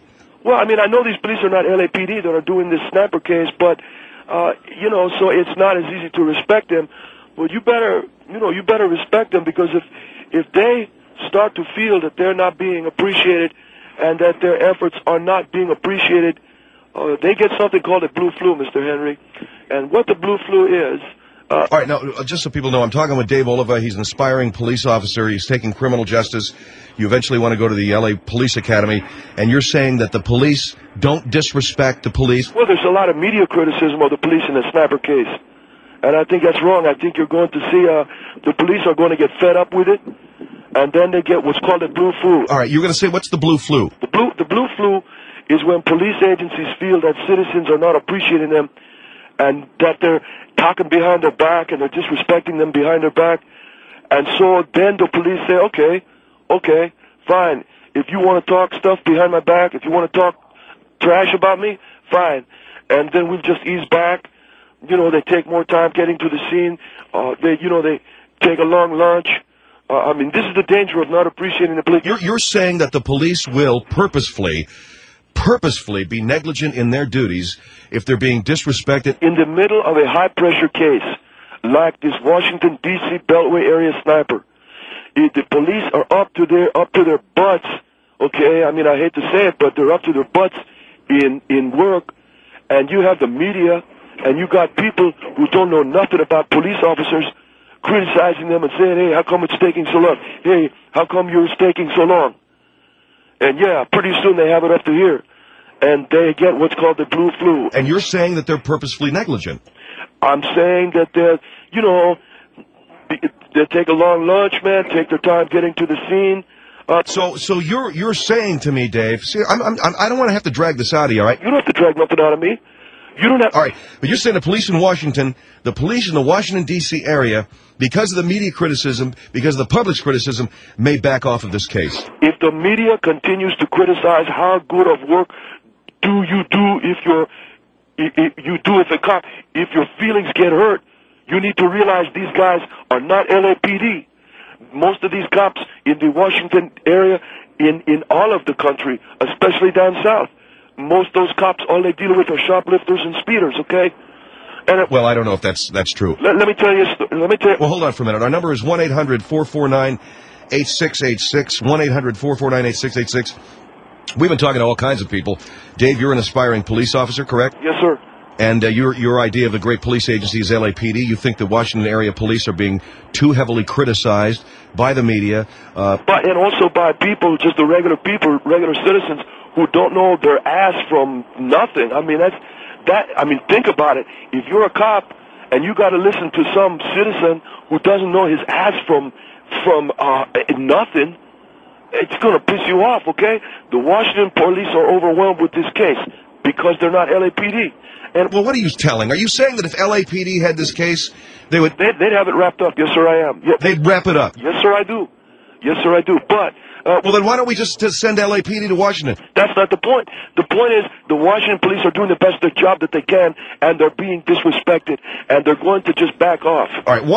Well, I mean, I know these police are not LAPD that are doing this sniper case, but, you know, so it's not as easy to respect them. But you better respect them, because if they start to feel that they're not being appreciated and that their efforts are not being appreciated, they get something called a blue flu, Mr. Henry. And what the blue flu is... all right, now, just so people know, I'm talking with Dave Oliva. He's an aspiring police officer. He's taking criminal justice. You eventually want to go to the L.A. Police Academy, and you're saying that the police don't disrespect the police? Well, there's a lot of media criticism of the police in the sniper case, and I think that's wrong. I think you're going to see the police are going to get fed up with it, and then they get what's called a blue flu. All right, you're going to say, what's the blue flu? The blue flu is when police agencies feel that citizens are not appreciating them, and that they're talking behind their back, and they're disrespecting them behind their back. And so then the police say, okay, fine. If you want to talk stuff behind my back, if you want to talk trash about me, fine. And then we just ease back. You know, they take more time getting to the scene. They take a long lunch. I mean, this is the danger of not appreciating the police. You're saying that the police will purposefully be negligent in their duties if they're being disrespected? In the middle of a high-pressure case, like this Washington, D.C. Beltway area sniper, if the police are up to their butts, okay, I mean, I hate to say it, but they're up to their butts in work, and you have the media, and you got people who don't know nothing about police officers criticizing them and saying, hey, how come it's taking so long? Hey, how come you're taking so long? And yeah, pretty soon they have it up to here, and they get what's called the blue flu. And you're saying that they're purposefully negligent? I'm saying that they take a long lunch, man, take their time getting to the scene. So you're saying to me, Dave, see, I don't want to have to drag this out of you, all right? You don't have to drag nothing out of me. You don't have... All right, but you're saying the police in Washington, the police in the Washington, D.C. area, because of the media criticism, because of the public's criticism, may back off of this case. If the media continues to criticize how good of work do you do if your feelings get hurt, you need to realize these guys are not LAPD. Most of these cops in the Washington area, in all of the country, especially down south, most of those cops, all they deal with are shoplifters and speeders, okay? And well, I don't know if that's true. Let me tell you. Well, hold on for a minute. Our number is 1-800-449-8686, 1-800-449-8686. We've been talking to all kinds of people. Dave, you're an aspiring police officer, correct? Yes, sir. And your idea of the great police agency is LAPD. You think the Washington area police are being too heavily criticized by the media. And also by people, just the regular people, regular citizens, who don't know their ass from nothing. I mean, think about it. If you're a cop and you got to listen to some citizen who doesn't know his ass from nothing, it's going to piss you off, okay? The Washington police are overwhelmed with this case because they're not LAPD. And well, what are you telling? Are you saying that if LAPD had this case, they'd have it wrapped up? Yes, sir, I am. Yeah. They'd wrap it up? Yes, sir, I do. Yes, sir, I do. But well, then why don't we just send LAPD to Washington? That's not the point. The point is the Washington police are doing the best of their job that they can, and they're being disrespected, and they're going to just back off. All right,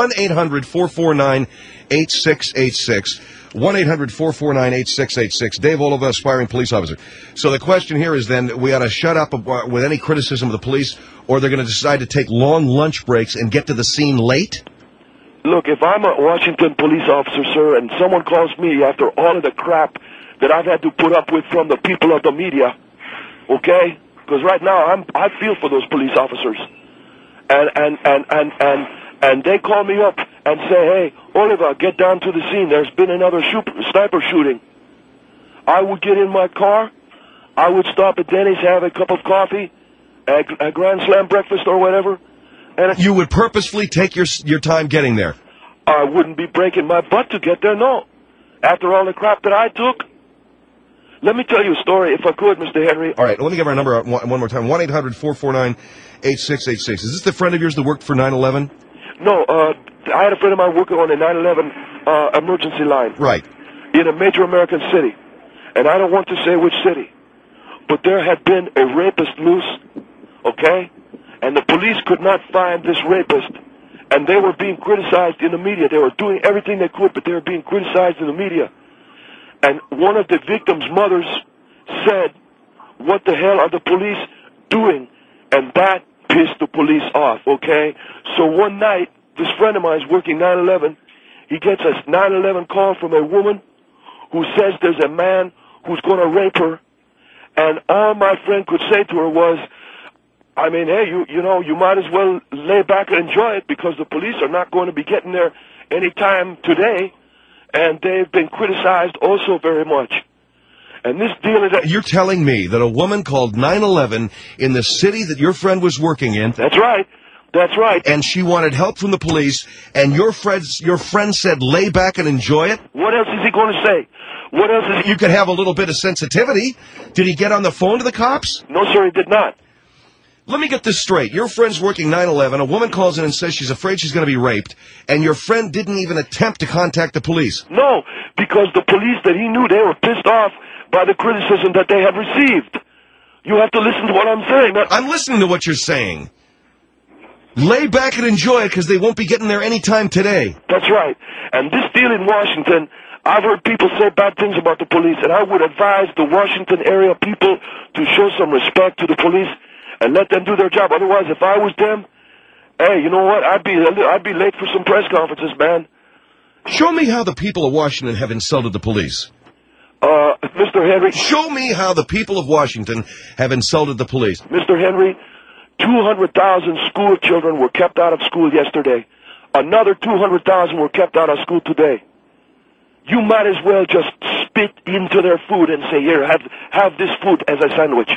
1-800-449-8686. 1-800-449-8686. Dave Oliva, aspiring police officer. So the question here is then, we ought to shut up with any criticism of the police, or they're going to decide to take long lunch breaks and get to the scene late? Look, if I'm a Washington police officer, sir, and someone calls me after all of the crap that I've had to put up with from the people of the media, okay? Because right now I feel for those police officers, and they call me up and say, hey, Oliver, get down to the scene. There's been another sniper shooting. I would get in my car. I would stop at Denny's, have a cup of coffee, a Grand Slam breakfast or whatever. And you would purposefully take your time getting there? I wouldn't be breaking my butt to get there, no. After all the crap that I took. Let me tell you a story, if I could, Mr. Henry. All right, let me give our number out one more time. 1-800-449-8686. Is this the friend of yours that worked for 9/11? No, I had a friend of mine working on a 9/11 emergency line. Right. In a major American city. And I don't want to say which city. But there had been a rapist loose, okay? And the police could not find this rapist. And they were being criticized in the media. They were doing everything they could, but they were being criticized in the media. And one of the victim's mothers said, what the hell are the police doing? And that pissed the police off, okay? So one night, this friend of mine is working 9/11. He gets a 9/11 call from a woman who says there's a man who's going to rape her. And all my friend could say to her was, I mean, hey, you might as well lay back and enjoy it because the police are not going to be getting there anytime today. And they've been criticized also very much. And this deal is... You're telling me that a woman called 9/11 in the city that your friend was working in... That's right. That's right. And she wanted help from the police, and your friend said lay back and enjoy it? What else is he going to say? What else is he... You could have a little bit of sensitivity. Did he get on the phone to the cops? No, sir, he did not. Let me get this straight. Your friend's working 9/11. A woman calls in and says she's afraid she's going to be raped, and your friend didn't even attempt to contact the police. No, because the police that he knew, they were pissed off by the criticism that they had received. You have to listen to what I'm saying. I'm listening to what you're saying. Lay back and enjoy it because they won't be getting there anytime today. That's right. And this deal in Washington, I've heard people say bad things about the police, and I would advise the Washington area people to show some respect to the police and let them do their job. Otherwise, if I was them, hey, you know what? I'd be late for some press conferences, man. Show me how the people of Washington have insulted the police. Mr. Henry. Show me how the people of Washington have insulted the police. Mr. Henry, 200,000 school children were kept out of school yesterday. Another 200,000 were kept out of school today. You might as well just spit into their food and say, here, have this food as a sandwich.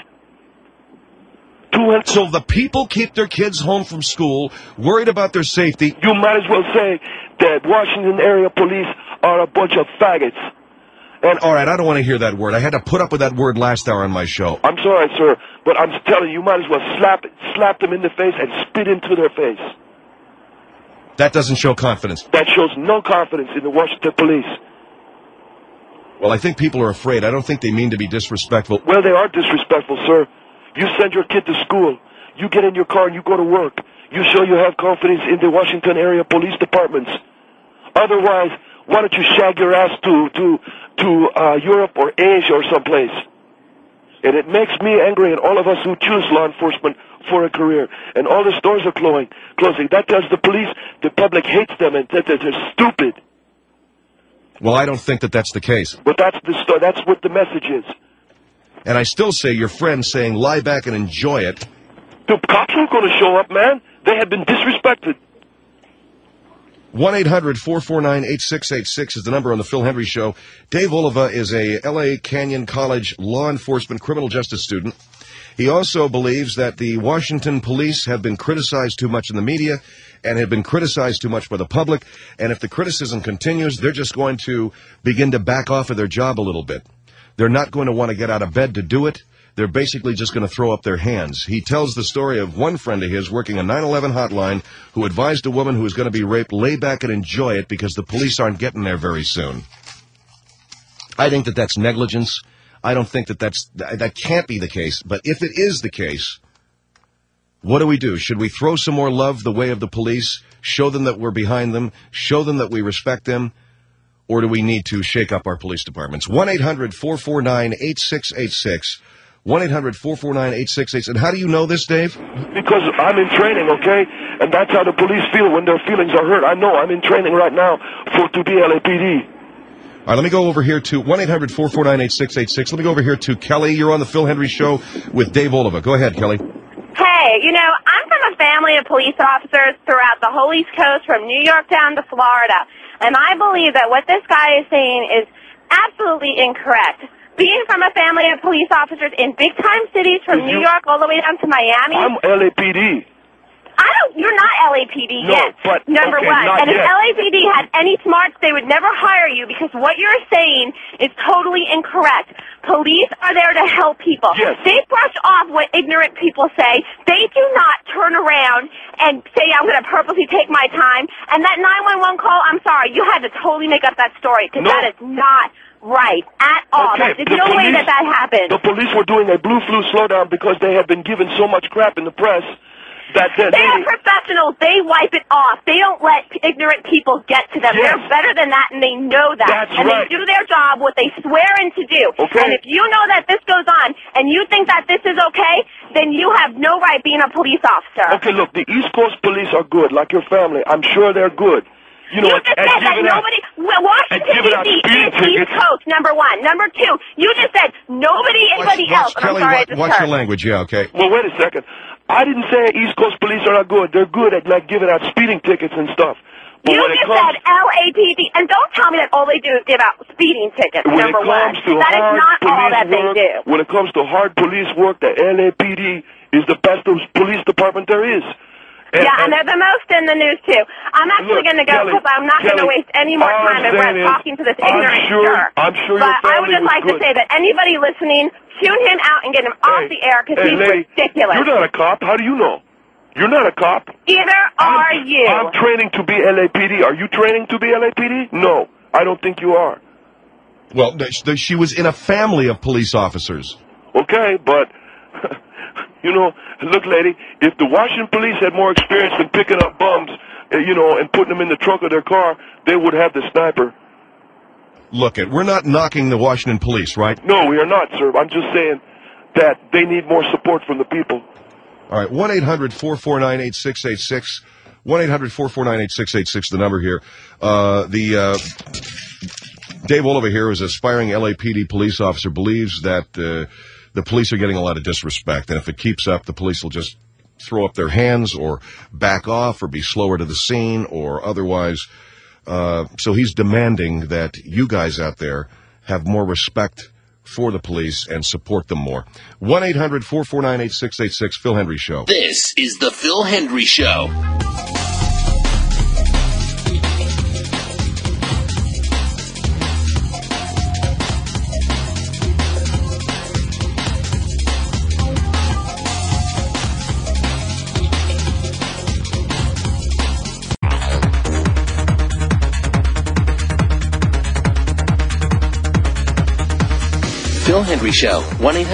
So the people keep their kids home from school, worried about their safety. You might as well say that Washington area police are a bunch of faggots. And all right, I don't want to hear that word. I had to put up with that word last hour on my show. I'm sorry, sir, but I'm telling you, you might as well slap them in the face and spit into their face. That doesn't show confidence. That shows no confidence in the Washington police. Well, I think people are afraid. I don't think they mean to be disrespectful. Well, they are disrespectful, sir. You send your kid to school. You get in your car and you go to work. You show you have confidence in the Washington area police departments. Otherwise, why don't you shag your ass to Europe or Asia or someplace? And it makes me angry and all of us who choose law enforcement for a career. And all the stores are closing. That tells the police the public hates them and that they're stupid. Well, I don't think that that's the case. But that's what the message is. And I still say your friend saying lie back and enjoy it. The cops aren't going to show up, man. They have been disrespected. 1-800-449-8686 is the number on the Phil Hendry Show. Dave Oliva is a L.A. Canyon College law enforcement criminal justice student. He also believes that the Washington police have been criticized too much in the media and have been criticized too much by the public. And if the criticism continues, they're just going to begin to back off of their job a little bit. They're not going to want to get out of bed to do it. They're basically just going to throw up their hands. He tells the story of one friend of his working a 9/11 hotline who advised a woman who was going to be raped, lay back and enjoy it because the police aren't getting there very soon. I think that that's negligence. I don't think that that can't be the case. But if it is the case, what do we do? Should we throw some more love the way of the police, show them that we're behind them, show them that we respect them? Or do we need to shake up our police departments? 1-800-449-8686. 1-800-449-8686. And how do you know this, Dave? Because I'm in training, okay? And that's how the police feel when their feelings are hurt. I know I'm in training right now to be LAPD. All right, let me go over here to 1-800-449-8686. Let me go over here to Kelly. You're on the Phil Hendry Show with Dave Oliva. Go ahead, Kelly. Hey, I'm from a family of police officers throughout the whole East Coast, from New York down to Florida. And I believe that what this guy is saying is absolutely incorrect. Being from a family of police officers in big-time cities from New York all the way down to Miami. I'm LAPD. You're not LAPD yet, but, number okay, one. And if yet. LAPD had any smarts, they would never hire you because what you're saying is totally incorrect. Police are there to help people. Yes. They brush off what ignorant people say. They do not turn around and say, I'm going to purposely take my time. And that 911 call, I'm sorry, you had to totally make up that story because that is not right at all. Okay, There's no way that happened. The police were doing a blue flu slowdown because they had been given so much crap in the press They are professionals. They wipe it off. They don't let ignorant people get to them. Yes. They're better than that, and they know that. That's and right. they do their job, what they swear in to do. Okay. And if you know that this goes on, and you think that this is okay, then you have no right being a police officer. Okay, look, the East Coast police are good, like your family. I'm sure they're good. You know, just said that nobody. Washington D.C. is East Coast. Number one. Number two. You just said nobody, anybody else. I'm Kelly, sorry, I just watch your heard. language. Yeah, okay. Well, wait a second. I didn't say East Coast police are not good. They're good at, like, giving out speeding tickets and stuff. But You when it just comes, said LAPD, and don't tell me that all they do is give out speeding tickets. when Number it comes one, to that is hard not all police that work, they do. when it comes to hard police work, the LAPD is the best police department there is. And they're the most in the news too. I'm actually going to go because I'm not going to waste any more time and breath talking to this ignorant jerk. I'm sure but your family I would just was like good. to say that anybody listening, tune him out and get him off the air because he's lady, ridiculous. You're not a cop. How do you know? You're not a cop. Either are you. I'm training to be LAPD. Are you training to be LAPD? No, I don't think you are. Well, she was in a family of police officers. Okay, but, you know, look, lady, if the Washington police had more experience in picking up bums, you know, and putting them in the trunk of their car, they would have the sniper. Look, we're not knocking the Washington police, right? No, we are not, sir. I'm just saying that they need more support from the people. All right, 1-800-449-8686. 1-800-449-8686, the number here. Dave Oliver here is an aspiring LAPD police officer, believes that the police are getting a lot of disrespect, and if it keeps up, the police will just throw up their hands or back off or be slower to the scene or otherwise. So he's demanding that you guys out there have more respect for the police and support them more. 1-800-449-8686, Phil Hendry Show. This is the Phil Hendry Show. Phil Hendry Show,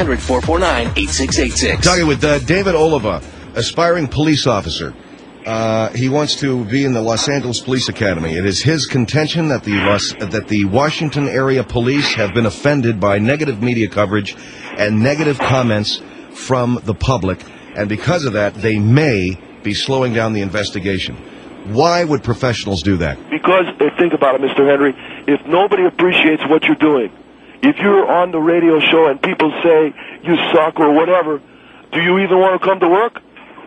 1-800-449-8686. Talking with David Oliva, aspiring police officer. He wants to be in the Los Angeles Police Academy. It is his contention that the Washington area police have been offended by negative media coverage and negative comments from the public, and because of that, they may be slowing down the investigation. Why would professionals do that? Because, think about it, Mr. Henry, if nobody appreciates what you're doing, if you're on the radio show and people say you suck or whatever, do you even want to come to work?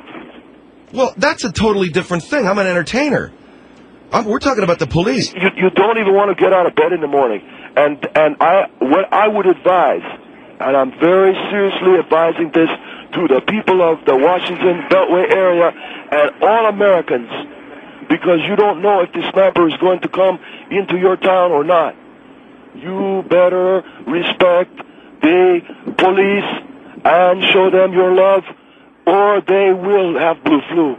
Well, that's a totally different thing. I'm an entertainer. We're talking about the police. You don't even want to get out of bed in the morning. And what I would advise, and I'm very seriously advising this to the people of the Washington Beltway area and all Americans, because you don't know if the sniper is going to come into your town or not. You better respect the police and show them your love, or they will have blue flu.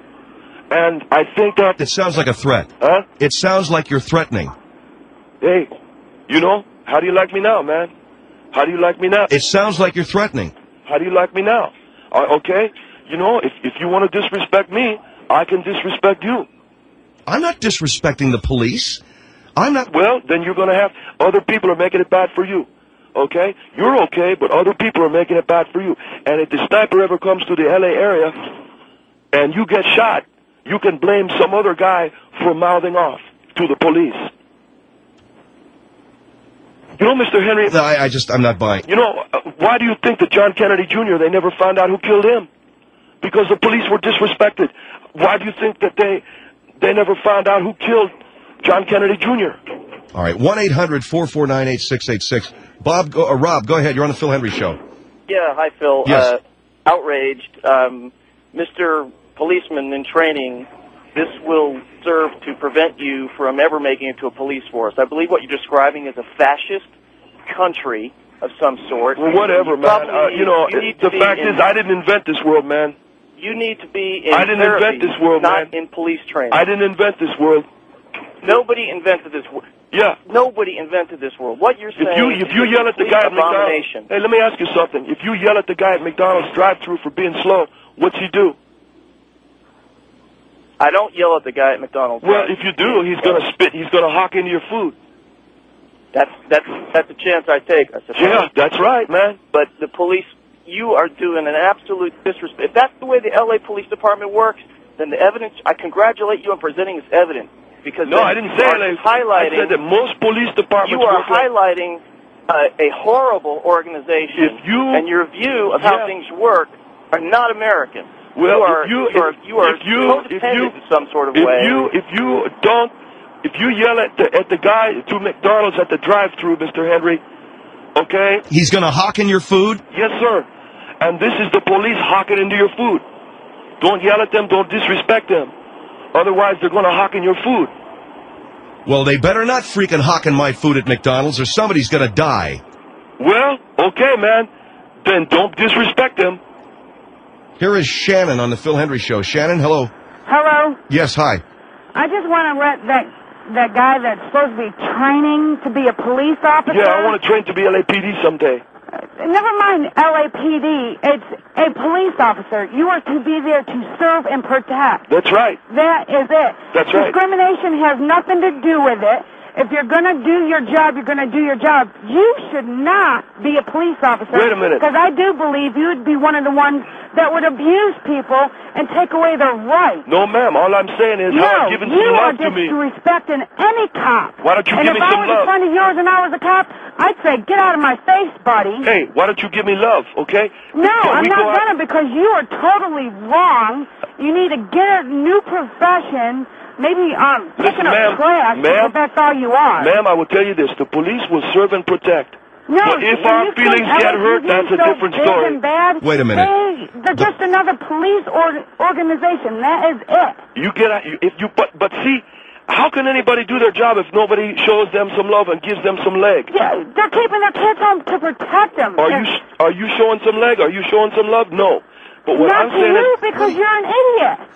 And I think that... It sounds like a threat. Huh? It sounds like you're threatening. Hey, you know, how do you like me now, man? How do you like me now? It sounds like you're threatening. How do you like me now? Okay, you know, if you want to disrespect me, I can disrespect you. I'm not disrespecting the police. I'm not... Well, then you're going to have... Other people are making it bad for you. Okay? You're okay, but other people are making it bad for you. And if the sniper ever comes to the L.A. area and you get shot, you can blame some other guy for mouthing off to the police. You know, Mr. Henry... No, I'm not buying. You know, why do you think that John Kennedy Jr., they never found out who killed him? Because the police were disrespected. Why do you think that they never found out who killed John Kennedy Jr.? All right, 1-800-449-8686. Rob, go ahead. You're on the Phil Hendry Show. Yeah, hi, Phil. Yes. Outraged. Mr. Policeman in training, this will serve to prevent you from ever making it to a police force. I believe what you're describing is a fascist country of some sort. Well, whatever, man. The fact is, I didn't invent this world, man. You need to be in I didn't therapy, invent this world, not man. in police training. I didn't invent this world. Nobody invented this world. Yeah. Nobody invented this world. What you're saying If you yell at the guy at McDonald's, hey, let me ask you something. If you yell at the guy at McDonald's drive-thru for being slow, what's he do? I don't yell at the guy at McDonald's. Well, if you do, he's going to spit. He's going to hawk into your food. That's a chance I take, I suppose. Yeah, that's right, man. But the police, you are doing an absolute disrespect. If that's the way the L.A. Police Department works, then the evidence, I congratulate you on presenting this evidence. Because no, I didn't say LA. I said that most police departments you are highlighting a horrible organization, and your view of how things work are not American. Well, you are codependent in some sort of way. If you yell at the guy to McDonald's at the drive-thru, Mr. Henry, okay? He's going to hawk in your food? Yes, sir. And this is the police hawking into your food. Don't yell at them. Don't disrespect them. Otherwise, they're going to hawk in your food. Well, they better not freaking hawk in my food at McDonald's or somebody's going to die. Well, okay, man. Then don't disrespect them. Here is Shannon on the Phil Hendry Show. Shannon, hello. Hello. Yes, hi. I just want to let that guy that's supposed to be training to be a police officer. Yeah, I want to train to be LAPD someday. Never mind LAPD. It's a police officer. You are to be there to serve and protect. That's right. That is it. That's right. Discrimination has nothing to do with it. If you're going to do your job, you're going to do your job. You should not be a police officer. Wait a minute. Because I do believe you would be one of the ones that would abuse people and take away their rights. No, ma'am. All I'm saying is how I'm giving some love to me. You are disrespecting any cop. Why don't you give me some love? And if I was a friend of yours and I was a cop, I'd say, get out of my face, buddy. Hey, why don't you give me love, okay? No, I'm not going to, because you are totally wrong. You need to get a new profession. Maybe picking up trash, because that's all you are. Ma'am, I will tell you this. The police will serve and protect. No, but if our feelings get hurt, that's a different story. Wait a minute. Hey, they're just another police organization. That is it. But see, how can anybody do their job if nobody shows them some love and gives them some leg? Yeah, they're keeping their kids home to protect them. Are you showing some leg? Are you showing some love? No. But what I'm saying is, because you're an idiot.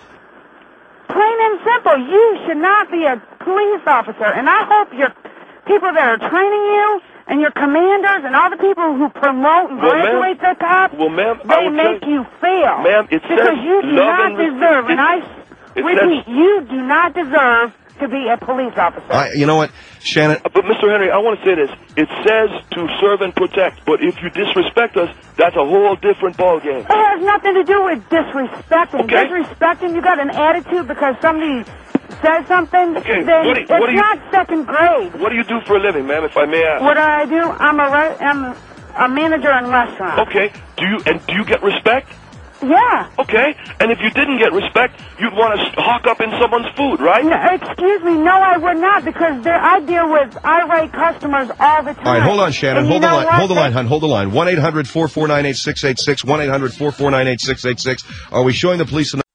Plain and simple, you should not be a police officer. And I hope your people that are training you and your commanders and all the people who promote and graduate the cops, they make you fail. Ma'am, because you do not deserve, and I repeat, you do not deserve to be a police officer. You know what, Shannon? But, Mr. Henry, I want to say this. It says to serve and protect, but if you disrespect us, that's a whole different ballgame. It has nothing to do with disrespecting. Okay. Disrespecting, you got an attitude because somebody says something, okay. then it's not second grade. What do you do for a living, ma'am, if I may ask? What do I do? I'm a manager in a restaurant. Okay. Do you get respect? Yeah. Okay. And if you didn't get respect, you'd want to hawk up in someone's food, right? No, excuse me. No, I would not, because I deal with irate customers all the time. All right, hold on, Shannon. Hold the line. Hold the line, hon. Hold the line. 1-800-449-8686. 1-800-449-8686. Are we showing the police enough?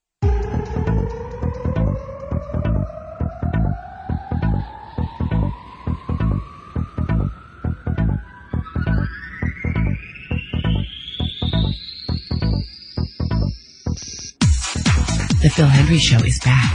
The Phil Hendry Show is back.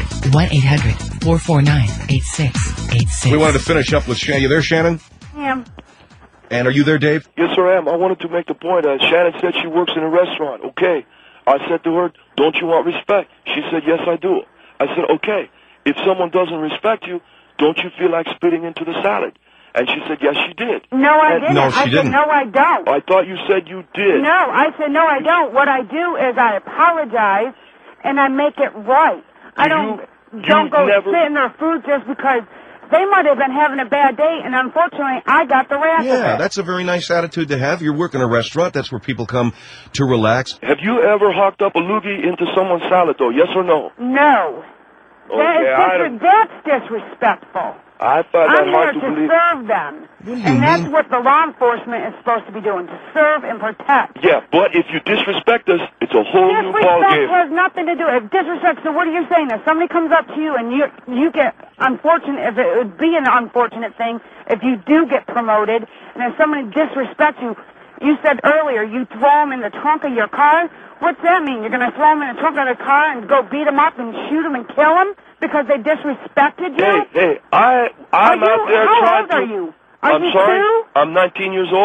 1-800-449-8686. We wanted to finish up with Shannon. You there, Shannon? Yeah. And are you there, Dave? Yes, sir, I am. I wanted to make the point. Shannon said she works in a restaurant. Okay. I said to her, don't you want respect? She said, yes, I do. I said, okay. If someone doesn't respect you, don't you feel like spitting into the salad? And she said, yes, she did. No, I didn't. No, she didn't. Said, no, I don't. I thought you said you did. No, I said, no, I don't. What I do is I apologize, and I make it right. I don't go sit in their food just because they might have been having a bad day, and unfortunately, I got the rest of it. Yeah, that's a very nice attitude to have. You're working a restaurant. That's where people come to relax. Have you ever hawked up a loogie into someone's salad, though? Yes or no? No. Okay, that's disrespectful. I thought that hard to believe. I'm here to serve them. And that's what the law enforcement is supposed to be doing, to serve and protect. Yeah, but if you disrespect us, it's a whole new ballgame. Disrespect has nothing to do with disrespect. So what are you saying? If somebody comes up to you and you get unfortunate, if it would be an unfortunate thing if you do get promoted, and if somebody disrespects you, you said earlier you throw them in the trunk of your car. What's that mean? You're going to throw them in the trunk of the car and go beat them up and shoot them and kill them because they disrespected you? Hey, I'm out there trying to... How old are you? Are I'm you sorry? 2? I'm 19 years old.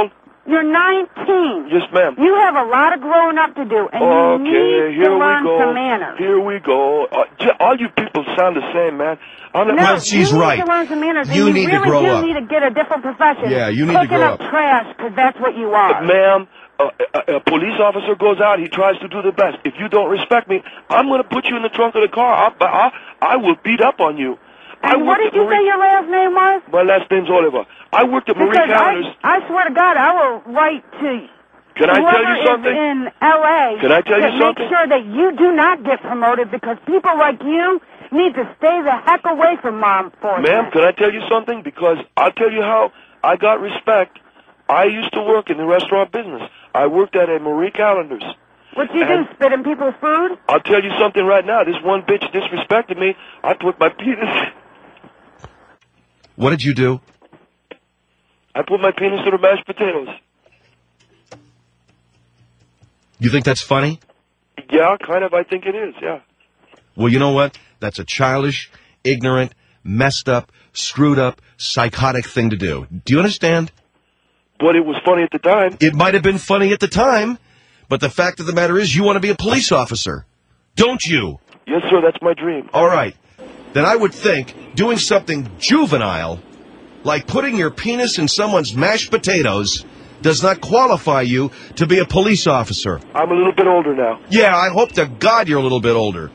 You're 19. Yes, ma'am. You have a lot of growing up to do, and you need to learn some manners. Here we go. All you people sound the same, man. No, she's you right. need to learn some manners, You and need you to grow really up. do need to get a different profession. Yeah, you need to Picking grow up up. trash, because that's what you are. Ma'am, a police officer goes out, he tries to do the best. If you don't respect me, I'm going to put you in the trunk of the car. I will beat up on you. And what did you say your last name was? My last name's Oliver. I worked at Marie Callender's. I swear to God, I will write to Can I tell you something? in L.A. Can I tell you something? Make sure that you do not get promoted, because people like you need to stay the heck away from law enforcement. Ma'am, can I tell you something? Because I'll tell you how I got respect. I used to work in the restaurant business. I worked at a Marie Callender's. What you do, spit in people's food? I'll tell you something right now. This one bitch disrespected me. I put my penis... What did you do? I put my penis in the mashed potatoes. You think that's funny? Yeah, kind of. I think it is, yeah. Well, you know what? That's a childish, ignorant, messed up, screwed up, psychotic thing to do. Do you understand? But it was funny at the time. It might have been funny at the time, but the fact of the matter is you want to be a police officer. Don't you? Yes, sir, that's my dream. All right. Then I would think doing something juvenile, like putting your penis in someone's mashed potatoes, does not qualify you to be a police officer. I'm a little bit older now. Yeah, I hope to God you're a little bit older.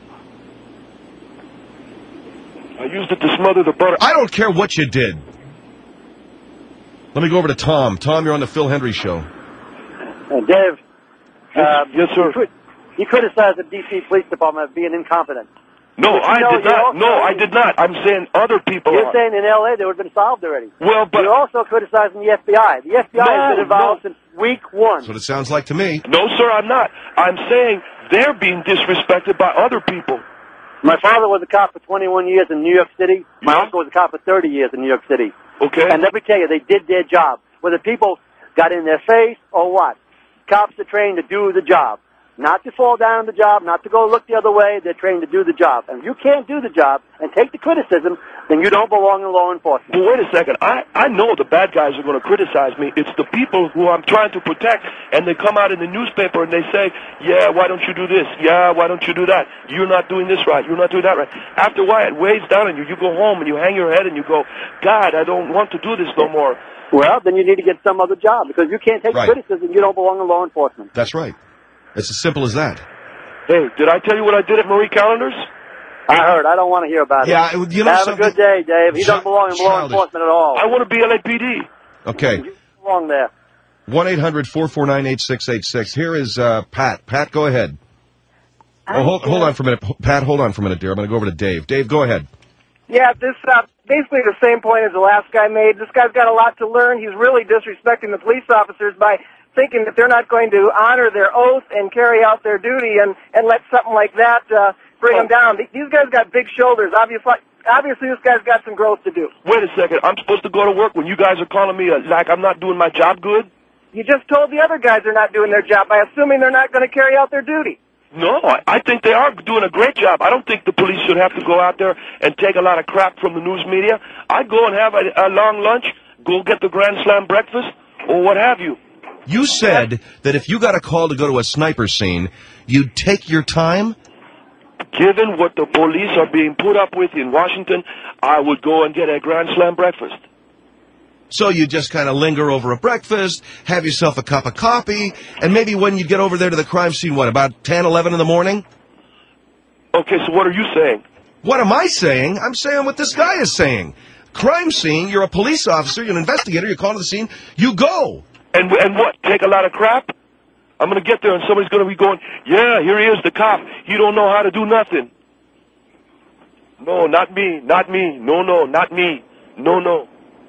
I used it to smother the butter. I don't care what you did. Let me go over to Tom. Tom, you're on the Phil Hendry Show. Dave. Yes, sir. You criticized the D.C. Police Department of being incompetent. No, I did not. No, I did not. I'm saying other people You're are. saying in L.A. they would have been solved already. Well, but... You're also criticizing the FBI. The FBI has been involved since week one. That's what it sounds like to me. No, sir, I'm not. I'm saying they're being disrespected by other people. My father was a cop for 21 years in New York City. My uncle was a cop for 30 years in New York City. Okay. And let me tell you, they did their job. Whether people got in their face or what. Cops are trained to do the job. Not to fall down on the job, not to go look the other way. They're trained to do the job. And if you can't do the job and take the criticism, then you don't belong in law enforcement. But wait a second. I know the bad guys are going to criticize me. It's the people who I'm trying to protect, and they come out in the newspaper and they say, yeah, why don't you do this? Yeah, why don't you do that? You're not doing this right. You're not doing that right. After a while, it weighs down on you. You go home and you hang your head and you go, God, I don't want to do this no more. Well, then you need to get some other job, because you can't take criticism. You don't belong in law enforcement. That's right. It's as simple as that. Hey, did I tell you what I did at Marie Callender's? I heard. I don't want to hear about it. Yeah, you know Have a good day, Dave. He doesn't belong in law enforcement at all. I want to be LAPD. Okay. You belong there. 1-800-449-8686. Here is Pat. Pat, go ahead. Oh, hold on for a minute. Pat, hold on for a minute, dear. I'm going to go over to Dave. Dave, go ahead. Yeah, this basically the same point as the last guy made. This guy's got a lot to learn. He's really disrespecting the police officers by thinking that they're not going to honor their oath and carry out their duty and let something like that bring them down. These guys got big shoulders. Obviously, this guy's got some growth to do. Wait a second. I'm supposed to go to work when you guys are calling me like I'm not doing my job good? You just told the other guys they're not doing their job by assuming they're not going to carry out their duty. No, I think they are doing a great job. I don't think the police should have to go out there and take a lot of crap from the news media. I'd go and have a long lunch, go get the Grand Slam breakfast, or what have you. You said that if you got a call to go to a sniper scene, you'd take your time? Given what the police are being put up with in Washington, I would go and get a Grand Slam breakfast. So you just kind of linger over a breakfast, have yourself a cup of coffee, and maybe when you get over there to the crime scene, what, about 10, 11 in the morning? Okay, so what are you saying? What am I saying? I'm saying what this guy is saying. Crime scene, you're a police officer, you're an investigator, you call to the scene, you go. And what, take a lot of crap? I'm going to get there and somebody's going to be going, yeah, here he is, the cop. He don't know how to do nothing. No, not me, not me. No, no, not me. No, no.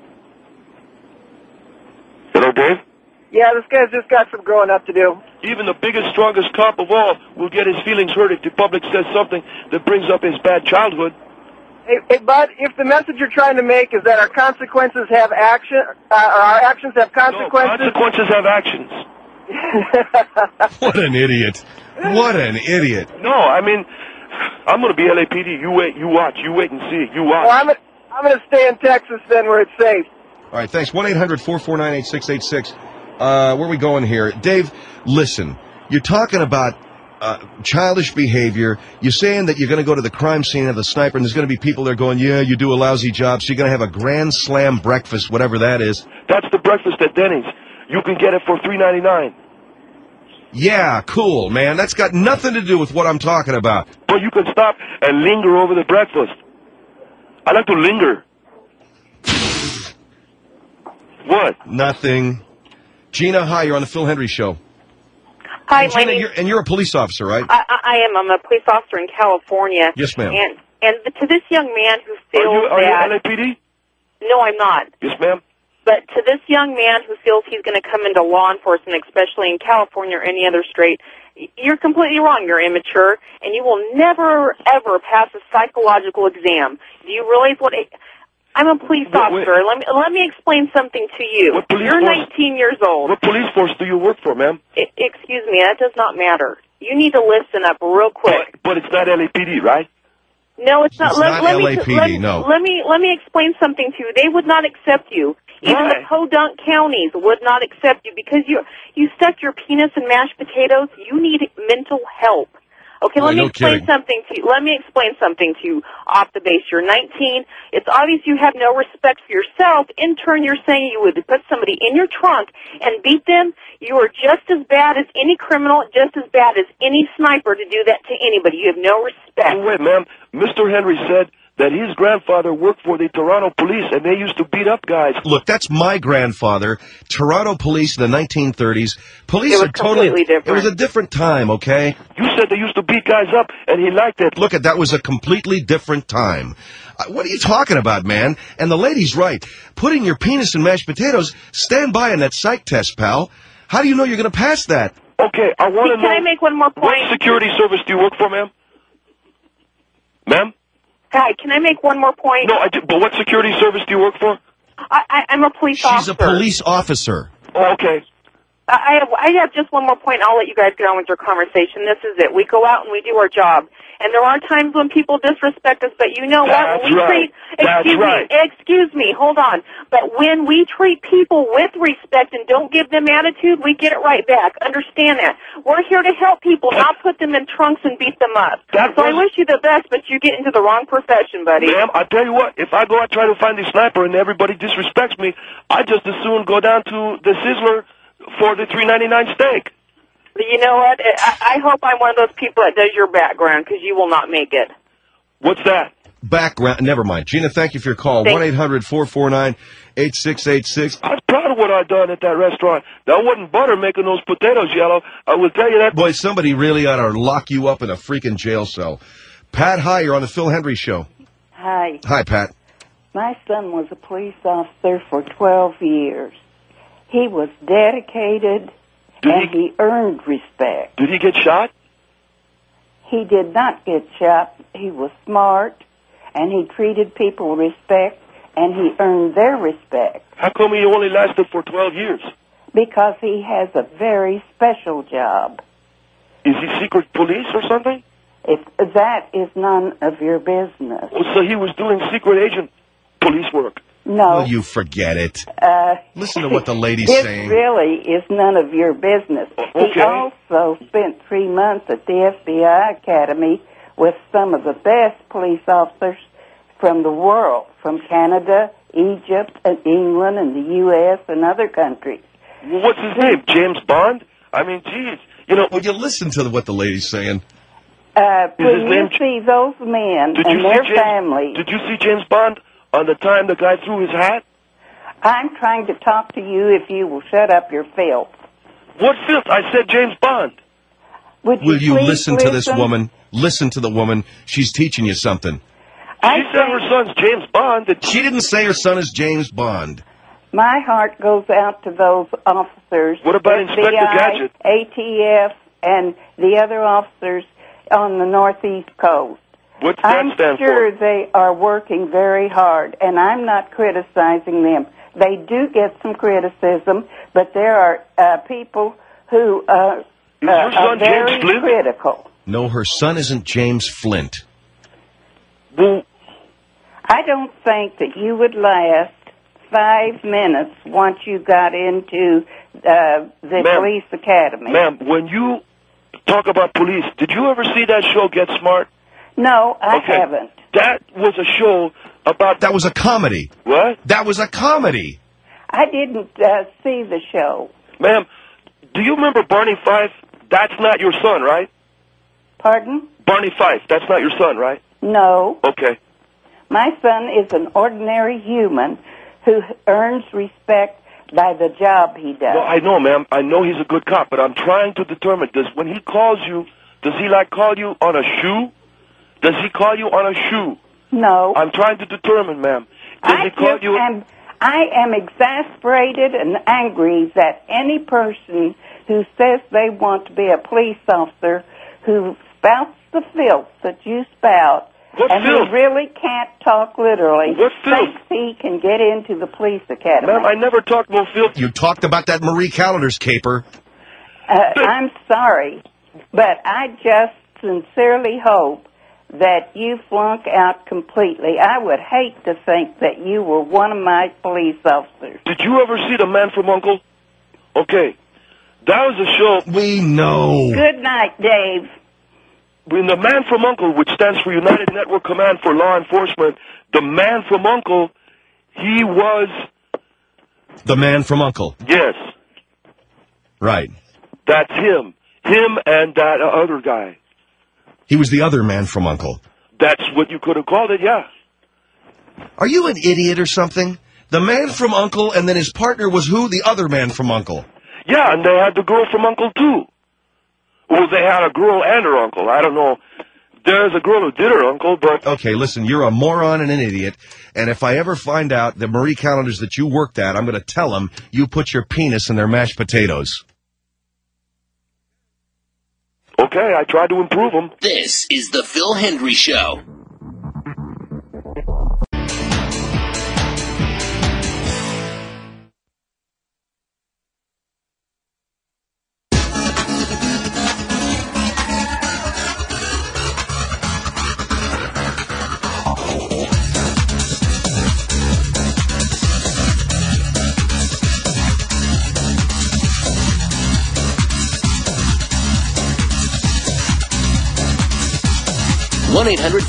Hello, Dave? Yeah, this guy's just got some growing up to do. Even the biggest, strongest cop of all will get his feelings hurt if the public says something that brings up his bad childhood. Hey, Bud, if the message you're trying to make is that our consequences have action, our actions have consequences... No, consequences have actions. What an idiot. What an idiot. No, I mean, I'm going to be LAPD. You wait, you watch. You wait and see. You watch. Well, I'm going to stay in Texas then where it's safe. All right, thanks. 1-800-449-8686. Where are we going here? Dave, listen, you're talking about childish behavior. You're saying that you're going to go to the crime scene of the sniper, and there's going to be people there going, yeah, you do a lousy job, so you're going to have a Grand Slam breakfast, whatever that is. That's the breakfast at Denny's. You can get it for $3.99. Yeah, cool, man. That's got nothing to do with what I'm talking about. But you can stop and linger over the breakfast. I like to linger. What? Nothing. Gina, hi, you're on the Phil Hendry Show. Hi, Gina, my name. you're a police officer, right? I am. I'm a police officer in California. Yes, ma'am. And to this young man who feels Are you LAPD? No, I'm not. Yes, ma'am. But to this young man who feels he's going to come into law enforcement, especially in California or any other state, you're completely wrong. You're immature, and you will never, ever pass a psychological exam. Do you realize what... I'm a police officer. Let me explain something to you. You're 19 years old. What police force do you work for, ma'am? Excuse me, that does not matter. You need to listen up real quick. But it's not LAPD, right? No, it's not. It's not LAPD, no. Let me explain something to you. They would not accept you. Even the podunk counties would not accept you because you stuck your penis in mashed potatoes. You need mental help. Okay, let me explain something to you. Let me explain something to you off the base. You're 19. It's obvious you have no respect for yourself. In turn, you're saying you would put somebody in your trunk and beat them. You are just as bad as any criminal, just as bad as any sniper to do that to anybody. You have no respect. Wait, ma'am. Mr. Henry said that his grandfather worked for the Toronto police, and they used to beat up guys. Look, that's my grandfather. Toronto police in the 1930s. Police are totally different. It was a different time, okay? You said they used to beat guys up, and he liked it. Look, that was a completely different time. What are you talking about, man? And the lady's right. Putting your penis in mashed potatoes, stand by on that psych test, pal. How do you know you're going to pass that? Okay, I want to know... Can I make one more point? What security service do you work for, ma'am? Ma'am? Hi, can I make one more point? No, but what security service do you work for? I'm a police officer. She's a police officer. Oh, okay. I have just one more point. I'll let you guys get on with your conversation. This is it. We go out and we do our job. And there are times when people disrespect us, but you know what? Excuse me, hold on. But when we treat people with respect and don't give them attitude, we get it right back. Understand that. We're here to help people, not put them in trunks and beat them up. I wish you the best, but you get into the wrong profession, buddy. Ma'am, I tell you what, if I go out try to find the sniper and everybody disrespects me, I just as soon go down to the Sizzler for the $3.99 steak. You know what? I hope I'm one of those people that does your background, because you will not make it. What's that? Background. Never mind. Gina, thank you for your call. 1-800-449-8686. I'm proud of what I done at that restaurant. That wasn't butter making those potatoes yellow. I will tell you that. Boy, somebody really ought to lock you up in a freaking jail cell. Pat, hi. You're on the Phil Hendry Show. Hi. Hi, Pat. My son was a police officer for 12 years. He was dedicated, and he earned respect. Did he get shot? He did not get shot. He was smart, and he treated people with respect, and he earned their respect. How come he only lasted for 12 years? Because he has a very special job. Is he secret police or something? That is none of your business. Oh, so he was doing secret agent police work. No. Will you forget it? Listen to what the lady's it saying. It really is none of your business. Okay. He also spent 3 months at the FBI Academy with some of the best police officers from the world, from Canada, Egypt, and England, and the U.S., and other countries. What's his name? James Bond? I mean, geez. You know, would you listen to what the lady's saying? When you see those men and their families... Did you see James Bond on the time the guy threw his hat? I'm trying to talk to you if you will shut up your filth. What filth? I said James Bond. Will you listen to this woman? Listen to the woman. She's teaching you something. She said her son's James Bond. She didn't say her son is James Bond. My heart goes out to those officers. What about Inspector Gadget? ATF, and the other officers on the Northeast Coast. What's that stand for? I'm sure they are working very hard, and I'm not criticizing them. They do get some criticism, but there are people who are very critical. No, her son isn't James Flint. I don't think that you would last 5 minutes once you got into the police academy. Ma'am, when you talk about police, did you ever see that show, Get Smart? No, I haven't. That was a show about... That was a comedy. What? That was a comedy. I didn't see the show. Ma'am, do you remember Barney Fife? That's not your son, right? Pardon? Barney Fife, that's not your son, right? No. Okay. My son is an ordinary human who earns respect by the job he does. Well, I know, ma'am. I know he's a good cop, but I'm trying to determine, when he calls you, does he call you on a shoe? Does he call you on a shoe? No. I'm trying to determine, ma'am. I am exasperated and angry that any person who says they want to be a police officer who spouts the filth that you spout who really can't talk literally thinks he can get into the police academy. Ma'am, I never talked no filth. You talked about that Marie Callender's caper. I'm sorry, but I just sincerely hope that you flunk out completely. I would hate to think that you were one of my police officers. Did you ever see The Man from U.N.C.L.E.? Okay. That was a show... We know. Good night, Dave. When The Man from U.N.C.L.E., which stands for United Network Command for Law Enforcement, the Man from U.N.C.L.E., he was... The Man from U.N.C.L.E. Yes. Right. That's him. Him and that other guy. He was the other Man from U.N.C.L.E. That's what you could have called it, yeah. Are you an idiot or something? The Man from U.N.C.L.E. and then his partner was who? The other Man from U.N.C.L.E. Yeah, and they had the girl from U.N.C.L.E. too. Well, they had a girl and her uncle. I don't know. There's a girl who did her uncle, but... Okay, listen, you're a moron and an idiot, and if I ever find out that Marie Callender's that you worked at, I'm going to tell them you put your penis in their mashed potatoes. Okay, I tried to improve them. This is the Phil Hendry Show. One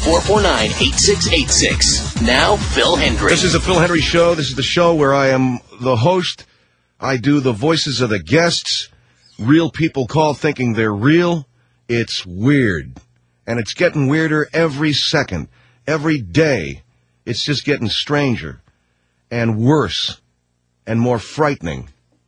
1-800-449-8686. Now, Phil Hendry. This is the Phil Hendry Show. This is the show where I am the host. I do the voices of the guests. Real people call thinking they're real. It's weird. And it's getting weirder every second. Every day. It's just getting stranger. And worse. And more frightening.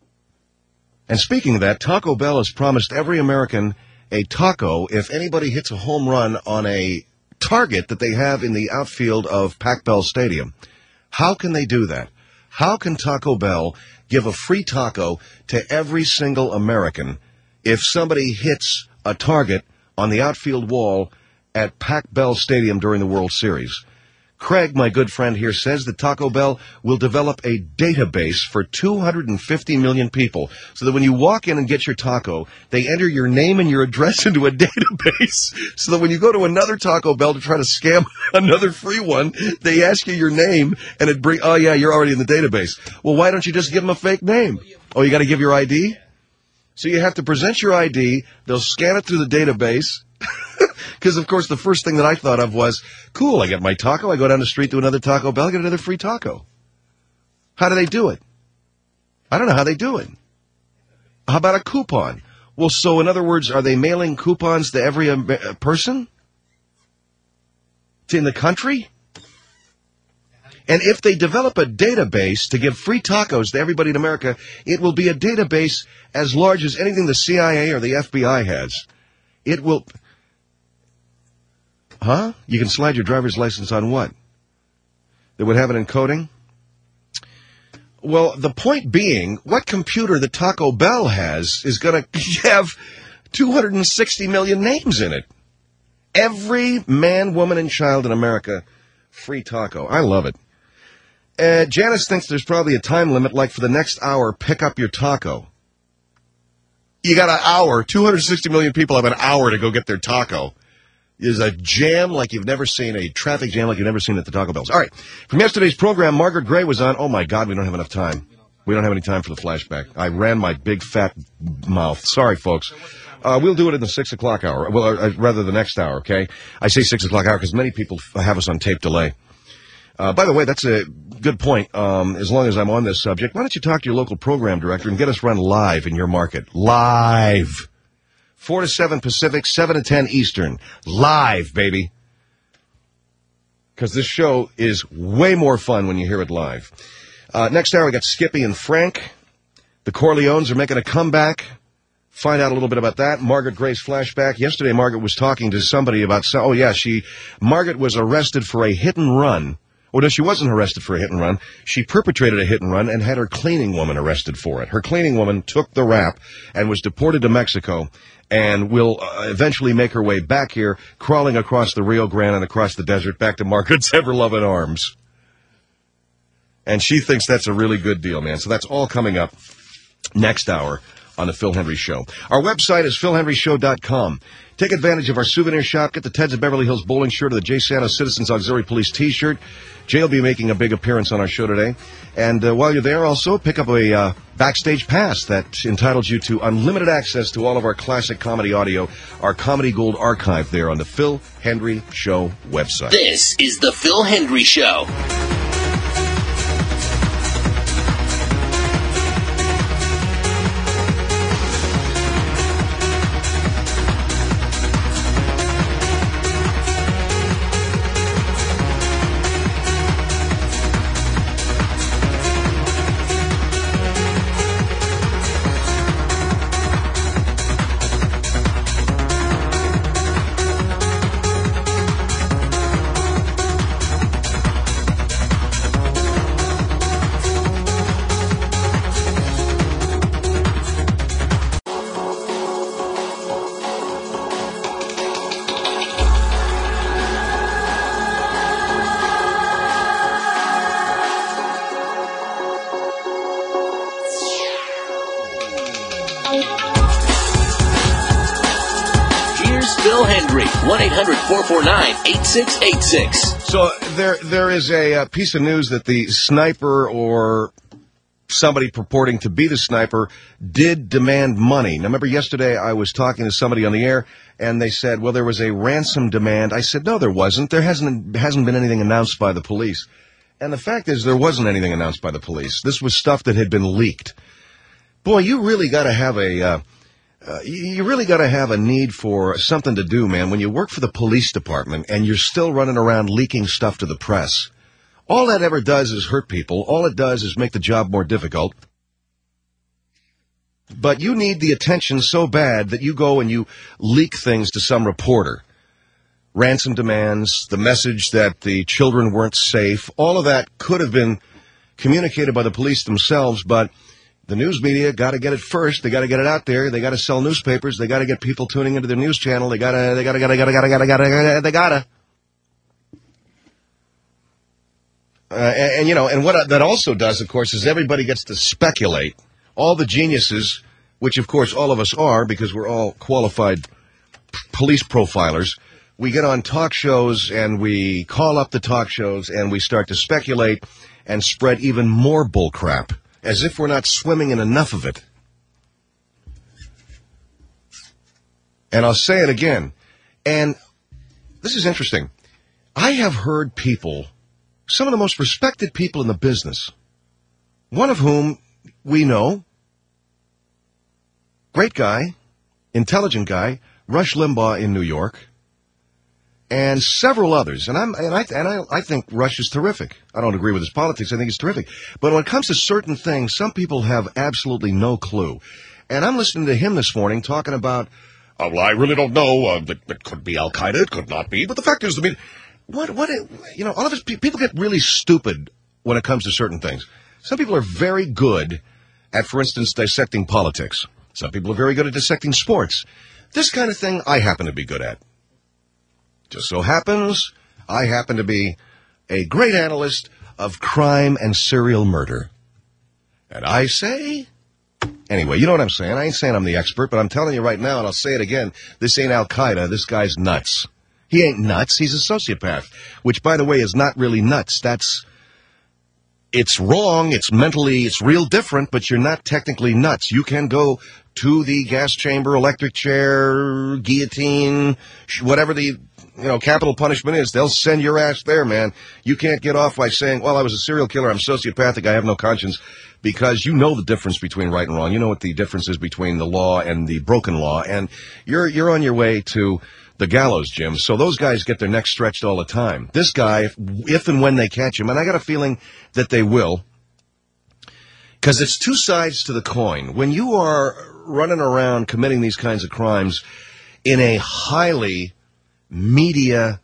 And speaking of that, Taco Bell has promised every American a taco if anybody hits a home run on a target that they have in the outfield of Pac Bell Stadium. How can they do that? How can Taco Bell give a free taco to every single American if somebody hits a target on the outfield wall at Pac Bell Stadium during the World Series? Craig, my good friend here, says that Taco Bell will develop a database for 250 million people so that when you walk in and get your taco, they enter your name and your address into a database so that when you go to another Taco Bell to try to scam another free one, they ask you your name and it brings, oh yeah, you're already in the database. Well, why don't you just give them a fake name? Oh, you got to give your ID? So you have to present your ID, they'll scan it through the database. Because, of course, the first thing that I thought of was, cool, I get my taco, I go down the street to another Taco Bell, I get another free taco. How do they do it? I don't know how they do it. How about a coupon? Well, so in other words, are they mailing coupons to every person in the country? And if they develop a database to give free tacos to everybody in America, it will be a database as large as anything the CIA or the FBI has. It will... Huh? You can slide your driver's license on what? They would have an encoding? Well, the point being, what computer the Taco Bell has is going to have 260 million names in it. Every man, woman, and child in America, free taco. I love it. Janice thinks there's probably a time limit, like for the next hour, pick up your taco. You got an hour. 260 million people have an hour to go get their taco. Is a jam like you've never seen, a traffic jam like you've never seen at the Taco Bells. All right. From yesterday's program, Margaret Gray was on. Oh, my God, we don't have enough time. We don't have any time for the flashback. I ran my big, fat mouth. Sorry, folks. We'll do it in the 6 o'clock hour. Well, rather the next hour, okay? I say 6 o'clock hour because many people have us on tape delay. By the way, that's a good point. As long as I'm on this subject, why don't you talk to your local program director and get us run live in your market? Live. 4 to 7 Pacific, 7 to 10 Eastern. Live, baby. Because this show is way more fun when you hear it live. Next hour, we got Skippy and Frank. The Corleones are making a comeback. Find out a little bit about that. Margaret Gray's flashback. Yesterday, Margaret was talking to somebody about... Margaret was arrested for a hit and run. Well, no, she wasn't arrested for a hit and run. She perpetrated a hit and run and had her cleaning woman arrested for it. Her cleaning woman took the rap and was deported to Mexico and will eventually make her way back here, crawling across the Rio Grande and across the desert back to Margaret's ever-loving arms. And she thinks that's a really good deal, man. So that's all coming up next hour on the Phil Hendry Show. Our website is philhendryshow.com. Take advantage of our souvenir shop. Get the Teds of Beverly Hills bowling shirt or the Jay Santos Citizens Auxiliary Police T-shirt. Jay will be making a big appearance on our show today. And while you're there, also pick up a backstage pass that entitles you to unlimited access to all of our classic comedy audio, our Comedy Gold archive there on the Phil Hendry Show website. This is the Phil Hendry Show. Phil Hendry, 1-800-449-8686. So there is a piece of news that the sniper or somebody purporting to be the sniper did demand money. Now, remember yesterday I was talking to somebody on the air, and they said, well, there was a ransom demand. I said, no, there wasn't. There hasn't been anything announced by the police. And the fact is there wasn't anything announced by the police. This was stuff that had been leaked. Boy, you really got to have a need for something to do, man, when you work for the police department and you're still running around leaking stuff to the press. All that ever does is hurt people. All it does is make the job more difficult. But you need the attention so bad that you go and you leak things to some reporter. Ransom demands, the message that the children weren't safe, all of that could have been communicated by the police themselves, but the news media got to get it first. They got to get it out there. They got to sell newspapers. They got to get people tuning into their news channel. They gotta. And what that also does, of course, is everybody gets to speculate. All the geniuses, which of course all of us are, because we're all qualified police profilers. We get on talk shows and we call up the talk shows and we start to speculate and spread even more bullcrap, as if we're not swimming in enough of it. And I'll say it again. And this is interesting. I have heard people, some of the most respected people in the business, one of whom we know, great guy, intelligent guy, Rush Limbaugh in New York, and several others. And I think Rush is terrific. I don't agree with his politics. I think he's terrific. But when it comes to certain things, some people have absolutely no clue. And I'm listening to him this morning talking about, well, I really don't know. It could be Al-Qaeda. It could not be. But the fact is, all of us, people get really stupid when it comes to certain things. Some people are very good at, for instance, dissecting politics. Some people are very good at dissecting sports. This kind of thing I happen to be good at. Just so happens, I happen to be a great analyst of crime and serial murder. And I say, anyway, you know what I'm saying. I ain't saying I'm the expert, but I'm telling you right now, and I'll say it again, this ain't Al-Qaeda. This guy's nuts. He ain't nuts. He's a sociopath, which, by the way, is not really nuts. It's wrong. It's real different, but you're not technically nuts. You can go to the gas chamber, electric chair, guillotine, whatever the capital punishment is. They'll send your ass there, man. You can't get off by saying, well, I was a serial killer, I'm sociopathic, I have no conscience, because you know the difference between right and wrong. You know what the difference is between the law and the broken law, and you're on your way to the gallows, Jim. So those guys get their necks stretched all the time. This guy, if and when they catch him, and I got a feeling that they will, because it's two sides to the coin. When you are running around committing these kinds of crimes in a highly media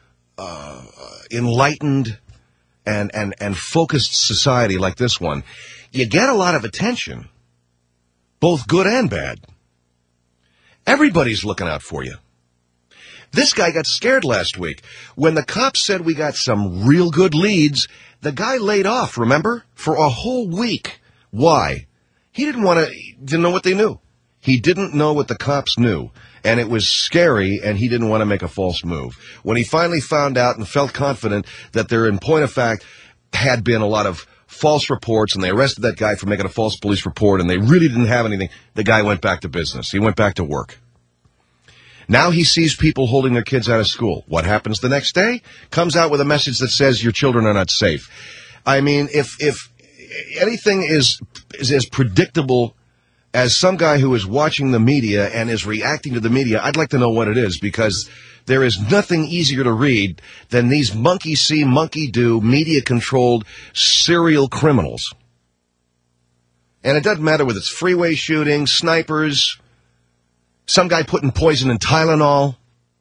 enlightened and focused society like this one, you get a lot of attention, both good and bad. Everybody's looking out for you. This guy got scared last week. When the cops said we got some real good leads, the guy laid off, remember? For a whole week. Why? He didn't know what they knew. He didn't know what the cops knew. And it was scary, and he didn't want to make a false move. When he finally found out and felt confident that there, in point of fact, had been a lot of false reports, and they arrested that guy for making a false police report, and they really didn't have anything, the guy went back to business. He went back to work. Now he sees people holding their kids out of school. What happens the next day? Comes out with a message that says your children are not safe. I mean, if anything is as predictable as some guy who is watching the media and is reacting to the media, I'd like to know what it is, because there is nothing easier to read than these monkey see, monkey do, media-controlled serial criminals. And it doesn't matter whether it's freeway shootings, snipers, some guy putting poison in Tylenol.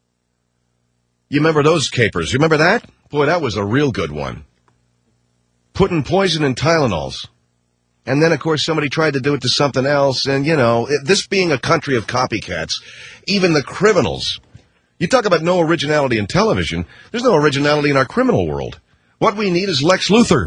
You remember those capers? You remember that? Boy, that was a real good one. Putting poison in Tylenols. And then, of course, somebody tried to do it to something else. And, this being a country of copycats, even the criminals. You talk about no originality in television. There's no originality in our criminal world. What we need is Lex Luthor.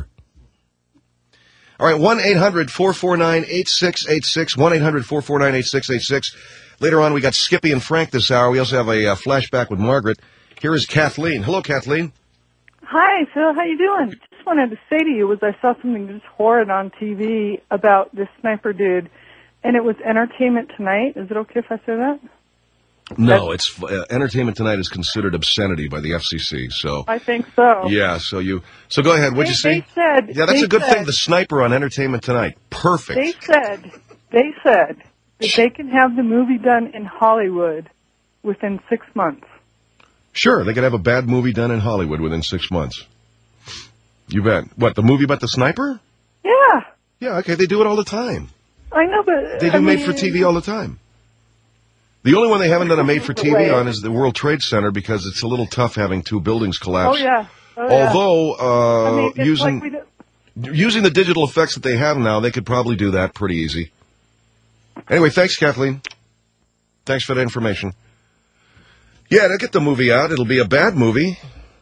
All right, 1-800-449-8686, 1-800-449-8686. Later on, we got Skippy and Frank this hour. We also have a flashback with Margaret. Here is Kathleen. Hello, Kathleen. Hi, Phil. How you doing? Just wanted to say to you was I saw something just horrid on TV about this sniper dude, and it was Entertainment Tonight. Is it okay if I say that? No, it's Entertainment Tonight is considered obscenity by the FCC. So I think so. Yeah. So go ahead. What'd you say? Yeah, that's a good thing. The sniper on Entertainment Tonight. Perfect. They said that they can have the movie done in Hollywood within 6 months. Sure, they could have a bad movie done in Hollywood within 6 months. You bet. What, the movie about the sniper? Yeah. Yeah, okay, they do it all the time. I know, but they do made-for-TV all the time. The only one they haven't done a made-for-TV on is the World Trade Center, because it's a little tough having two buildings collapse. Oh, yeah. Although, using the digital effects that they have now, they could probably do that pretty easy. Anyway, thanks, Kathleen. Thanks for that information. Yeah, they'll get the movie out. It'll be a bad movie.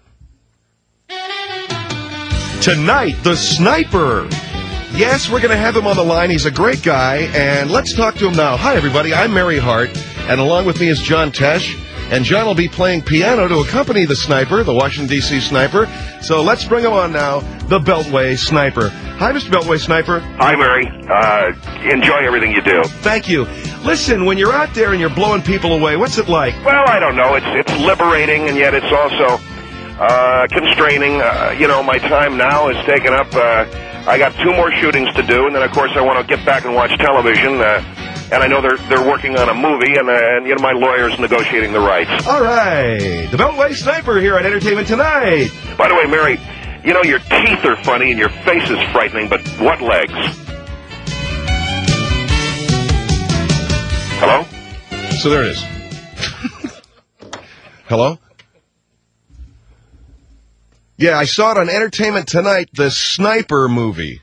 Tonight, the sniper. Yes, we're going to have him on the line. He's a great guy, and let's talk to him now. Hi, everybody. I'm Mary Hart, and along with me is John Tesh, and John will be playing piano to accompany the sniper, the Washington, D.C. sniper. So let's bring him on now, the Beltway Sniper. Hi, Mr. Beltway Sniper. Hi, Murray. Enjoy everything you do. Thank you. Listen, when you're out there and you're blowing people away, what's it like? Well, I don't know. It's liberating, and yet it's also constraining. My time now is taken up. I got 2 more shootings to do, and then, of course, I want to get back and watch television. And I know they're working on a movie, and my lawyer's negotiating the rights. All right. The Beltway Sniper here on Entertainment Tonight. By the way, Mary, your teeth are funny and your face is frightening, but what legs? Hello? So there it is. Hello? Yeah, I saw it on Entertainment Tonight, the Sniper movie.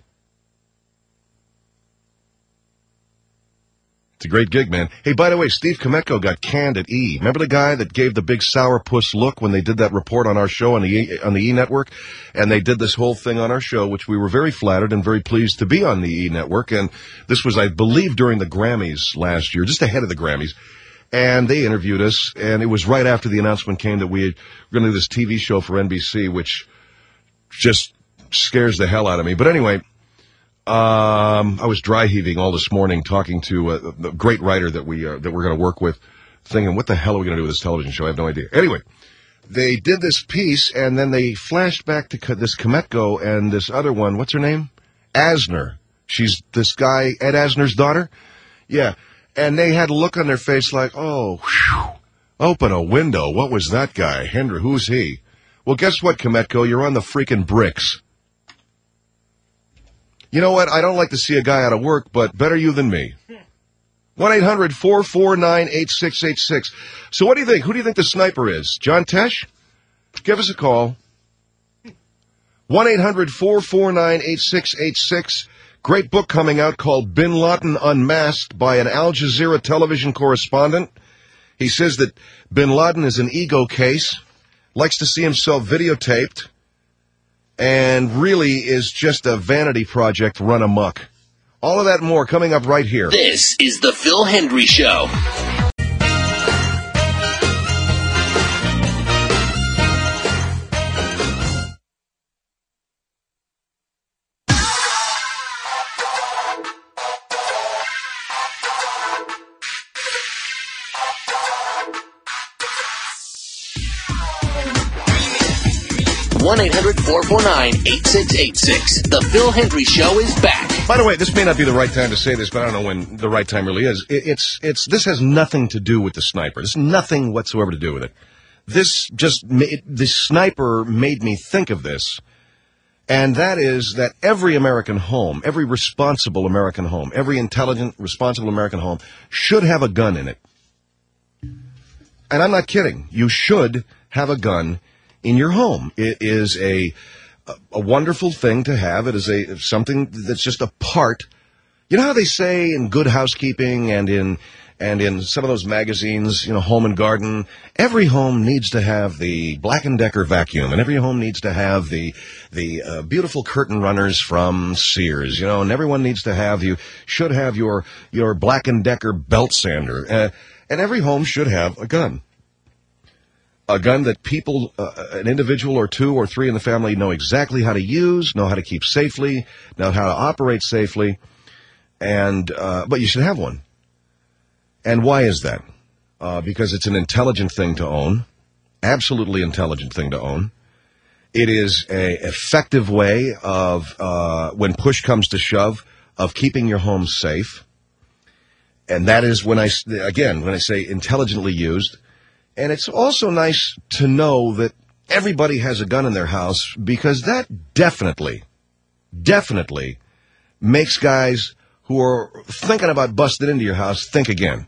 It's a great gig, man. Hey, by the way, Steve Kometko got canned at E! Remember the guy that gave the big sourpuss look when they did that report on our show on the E! Network? And they did this whole thing on our show, which we were very flattered and very pleased to be on the E! Network. And this was, I believe, during the Grammys last year, just ahead of the Grammys. And they interviewed us, and it was right after the announcement came that we were going to do this TV show for NBC, which just scares the hell out of me. But anyway, I was dry heaving all this morning talking to the great writer that we're going to work with, thinking, what the hell are we going to do with this television show? I have no idea. Anyway, they did this piece, and then they flashed back to this Kometko and this other one. What's her name? Asner. She's this guy, Ed Asner's daughter? Yeah. And they had a look on their face like, oh, whew, open a window. What was that guy? Henry, who's he? Well, guess what, Kometko? You're on the freaking bricks. You know what? I don't like to see a guy out of work, but better you than me. 1-800-449-8686. So what do you think? Who do you think the sniper is? John Tesh? Give us a call. 1-800-449-8686. Great book coming out called Bin Laden Unmasked by an Al Jazeera television correspondent. He says that Bin Laden is an ego case, likes to see himself videotaped, and really is just a vanity project run amok. All of that and more coming up right here. This is the Phil Hendry Show. One 1-800-449-8686. The Phil Hendry Show is back. By the way, this may not be the right time to say this, but I don't know when the right time really is. This has nothing to do with the sniper. There's nothing whatsoever to do with it. The sniper made me think of this, and that is that every American home, every responsible American home, every intelligent, responsible American home should have a gun in it. And I'm not kidding. You should have a gun in your home. It is a wonderful thing to have. It is something that's just a part. You know how they say in Good Housekeeping and in some of those magazines, Home and Garden, every home needs to have the Black & Decker vacuum, and every home needs to have the beautiful curtain runners from Sears, and everyone needs to have, you should have your Black & Decker belt sander, and every home should have a gun. A gun that people, an individual or two or three in the family know exactly how to use, know how to keep safely, know how to operate safely, but you should have one. And why is that? Because it's an intelligent thing to own, absolutely intelligent thing to own. It is an effective way of, when push comes to shove, of keeping your home safe. And that is when I say intelligently used. And it's also nice to know that everybody has a gun in their house, because that definitely makes guys who are thinking about busting into your house think again.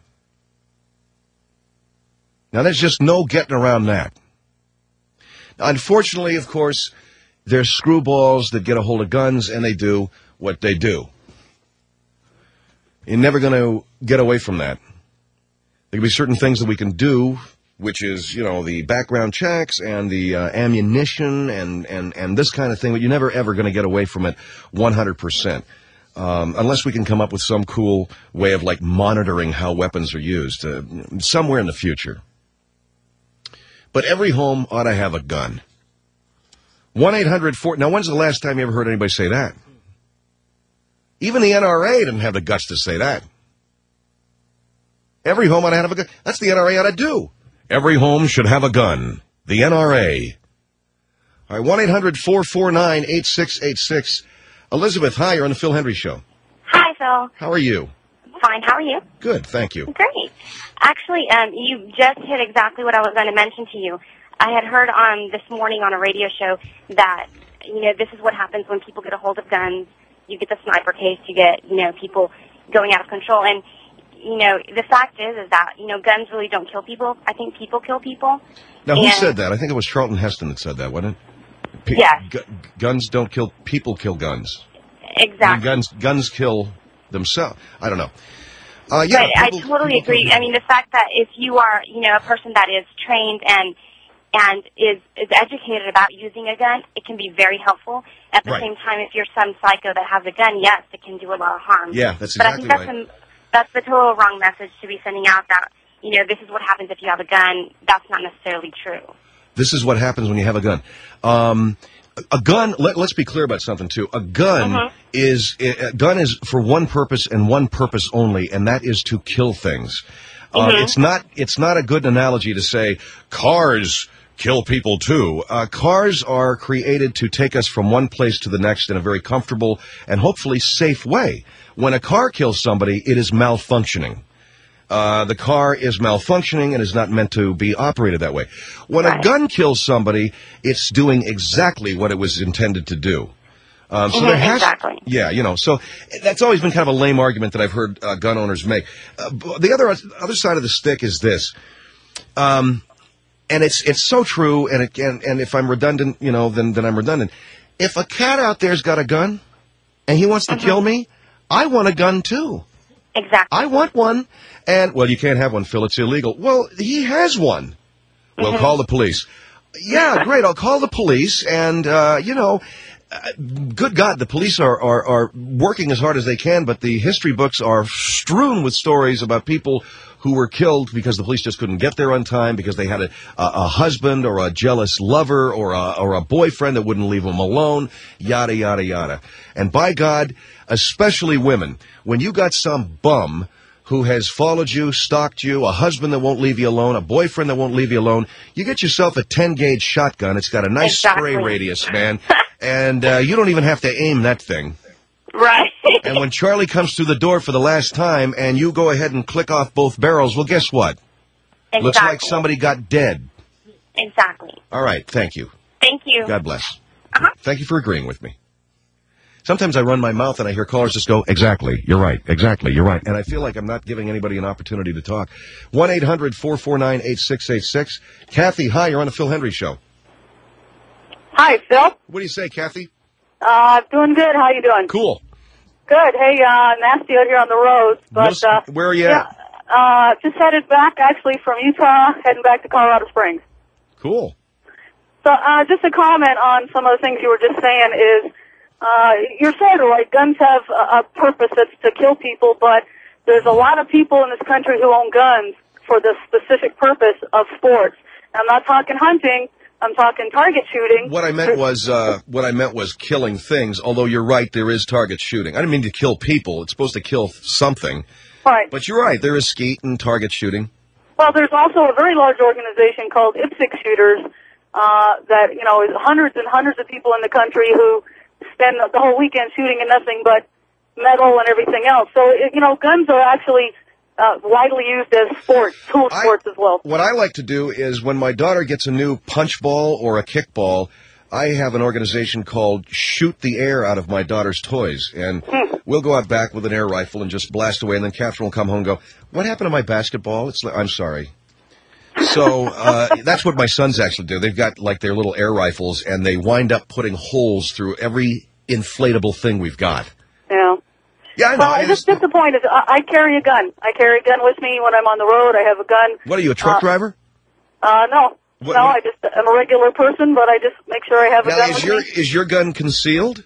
Now, there's just no getting around that. Unfortunately, of course, there's screwballs that get a hold of guns, and they do what they do. You're never going to get away from that. There can be certain things that we can do, which is, the background checks and the ammunition and this kind of thing, but you're never, ever going to get away from it 100%. Unless we can come up with some cool way of, monitoring how weapons are used somewhere in the future. But every home ought to have a gun. 1-800-4... Now, when's the last time you ever heard anybody say that? Even the NRA didn't have the guts to say that. Every home ought to have a gun. That's the NRA ought to do. Every home should have a gun. The NRA. All right, 1-800-449-8686. Elizabeth, hi, you're on the Phil Hendry Show. Hi, Phil. How are you? Fine, how are you? Good, thank you. Great. Actually, you just hit exactly what I was going to mention to you. I had heard this morning on a radio show that, this is what happens when people get a hold of guns. You get the sniper case, you get, people going out of control. And the fact is that, guns really don't kill people. I think people kill people. Now, who said that? I think it was Charlton Heston that said that, wasn't it? Yes. Guns don't kill, people kill guns. Exactly. And guns kill themselves. I don't know. But I totally agree. I mean, the fact that if you are, a person that is trained and is educated about using a gun, it can be very helpful. At the same time, if you're some psycho that has a gun, yes, it can do a lot of harm. Yeah, that's exactly right. But I think that's the total wrong message to be sending out, that, this is what happens if you have a gun. That's not necessarily true. This is what happens when you have a gun. A gun, let's be clear about something, too. A gun is for one purpose and one purpose only, and that is to kill things. It's not a good analogy to say cars kill people, too. Cars are created to take us from one place to the next in a very comfortable and hopefully safe way. When a car kills somebody, it is malfunctioning. The car is malfunctioning and is not meant to be operated that way. When a gun kills somebody, it's doing exactly what it was intended to do. So there has, so that's always been kind of a lame argument that I've heard gun owners make. The other side of the stick is this, and it's so true. And if I'm redundant, then I'm redundant. If a cat out there's got a gun and he wants to kill me, I want a gun too. Exactly. I want one. And, well, you can't have one, Phil. It's illegal. Well, he has one. Well, call the police. Yeah, great. I'll call the police. And, good God, the police are working as hard as they can, but the history books are strewn with stories about people who were killed because the police just couldn't get there on time, because they had a husband or a jealous lover or a boyfriend that wouldn't leave them alone, yada, yada, yada. And by God, especially women, when you got some bum who has followed you, stalked you, a husband that won't leave you alone, a boyfriend that won't leave you alone, you get yourself a 10-gauge shotgun. It's got a nice spray radius, man, and you don't even have to aim that thing. Right. And when Charlie comes through the door for the last time and you go ahead and click off both barrels, well, guess what? Exactly. Looks like somebody got dead. Exactly. All right, thank you. Thank you. God bless. Thank you for agreeing with me. Sometimes I run my mouth and I hear callers just go, exactly, you're right, exactly, you're right. And I feel like I'm not giving anybody an opportunity to talk. 1-800-449-8686. Kathy, hi, you're on the Phil Hendry Show. Hi, Phil. What do you say, Kathy? Doing good. How you doing? Cool. Good. Hey, nasty out here on the road. But, where are you at? Just headed back, actually, from Utah, heading back to Colorado Springs. Cool. So, just a comment on some of the things you were just saying is, you're sort of right. Guns have a purpose that's to kill people, but there's a lot of people in this country who own guns for the specific purpose of sports. I'm not talking hunting. I'm talking target shooting. What I meant was killing things. Although you're right, there is target shooting. I didn't mean to kill people. It's supposed to kill something. Right. But you're right. There is skeet and target shooting. Well, there's also a very large organization called IPSC Shooters that is hundreds and hundreds of people in the country who spend the whole weekend shooting at nothing but metal and everything else. So guns are actually widely used as sports as well. What I like to do is when my daughter gets a new punch ball or a kickball, I have an organization called Shoot the Air Out of My Daughter's Toys. And we'll go out back with an air rifle and just blast away. And then Catherine will come home and go, what happened to my basketball? It's like, I'm sorry. So that's what my sons actually do. They've got like their little air rifles, and they wind up putting holes through every inflatable thing we've got. Yeah. Yeah, I know. Well, just the point is, I carry a gun. I carry a gun with me when I'm on the road. I have a gun. What are you, a truck driver? No. I'm a regular person, but I just make sure I have a gun with me. Is your gun concealed?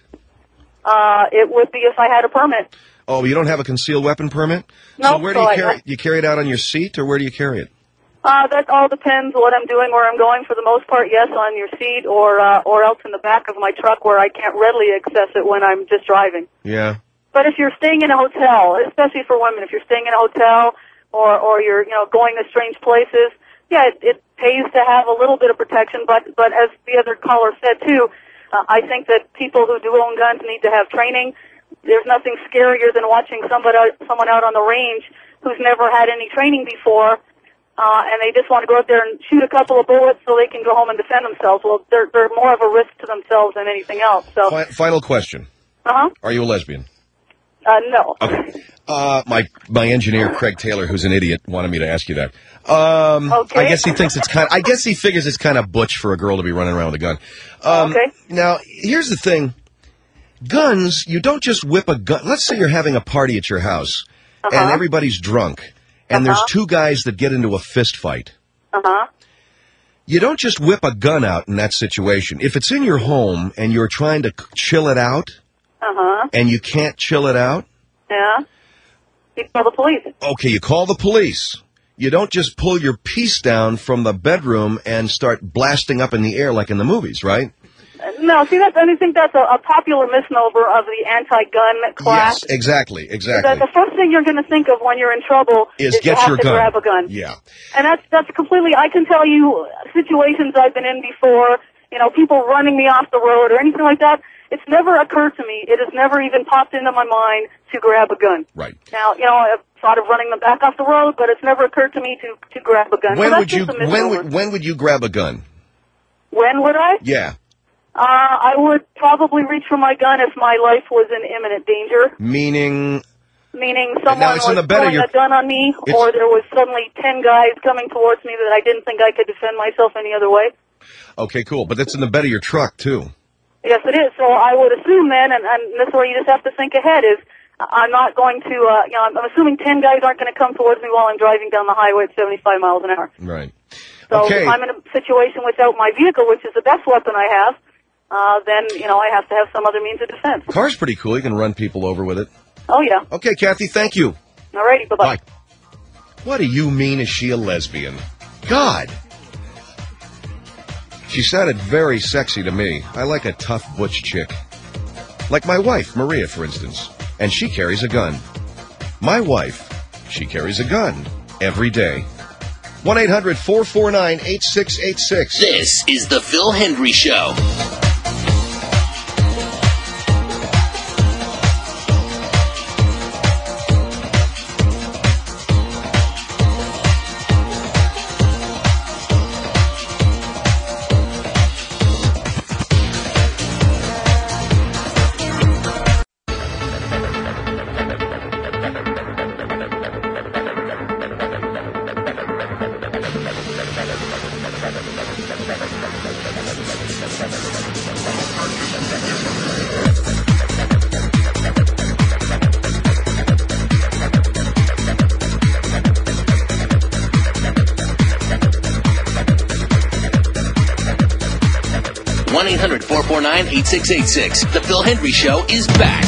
It would be if I had a permit. Oh, you don't have a concealed weapon permit? No. So where do you carry it? You carry it out on your seat, or where do you carry it? That all depends what I'm doing, where I'm going. For the most part, yes, on your seat, or else in the back of my truck where I can't readily access it when I'm just driving. Yeah. But if you're staying in a hotel, especially for women, if you're staying in a hotel or you're going to strange places, yeah, it pays to have a little bit of protection. But as the other caller said too, I think that people who do own guns need to have training. There's nothing scarier than watching someone out on the range who's never had any training before. And they just want to go out there and shoot a couple of bullets so they can go home and defend themselves. Well, they're more of a risk to themselves than anything else. So. Final question. Uh-huh. Are you a lesbian? No. Okay. My engineer, Craig Taylor, who's an idiot, wanted me to ask you that. Okay. I guess he thinks I guess he figures it's kind of butch for a girl to be running around with a gun. Okay. Now, here's the thing. Guns, you don't just whip a gun. Let's say you're having a party at your house, and everybody's drunk. And there's two guys that get into a fist fight. You don't just whip a gun out in that situation. If it's in your home and you're trying to chill it out, and you can't chill it out, yeah, you call the police. Okay, you call the police. you don't just pull your piece down from the bedroom and start blasting up in the air like in the movies, right? No, see, I think that's a popular misnomer of the anti-gun class. Yes, exactly. The first thing you're going to think of when you're in trouble is get you have your to gun. grab a gun. Yeah. And that's completely, I can tell you situations I've been in before, people running me off the road or anything like that. It's never occurred to me. It has never even popped into my mind to grab a gun. Right. Now, I've thought of running them back off the road, but it's never occurred to me to grab a gun. When so would you? When would you grab a gun? When would I? Yeah. I would probably reach for my gun if my life was in imminent danger. Meaning someone was throwing a gun on me, or there was suddenly 10 guys coming towards me that I didn't think I could defend myself any other way. Okay, cool. But that's in the bed of your truck, too. Yes, it is. So I would assume then, and this is where you just have to think ahead, is I'm not going to, I'm assuming 10 guys aren't going to come towards me while I'm driving down the highway at 75 miles an hour. Right. So okay. if I'm in a situation without my vehicle, which is the best weapon I have, then, I have to have some other means of defense. Car's pretty cool. You can run people over with it. Oh, yeah. Okay, Kathy, thank you. All righty, bye-bye. Bye. What do you mean, is she a lesbian? God. She sounded very sexy to me. I like a tough butch chick. Like my wife, Maria, for instance. And she carries a gun. My wife, she carries a gun every day. 1-800-449-8686. This is the Phil Hendry Show. One 1-800-449-8686. The Phil Hendry Show is back.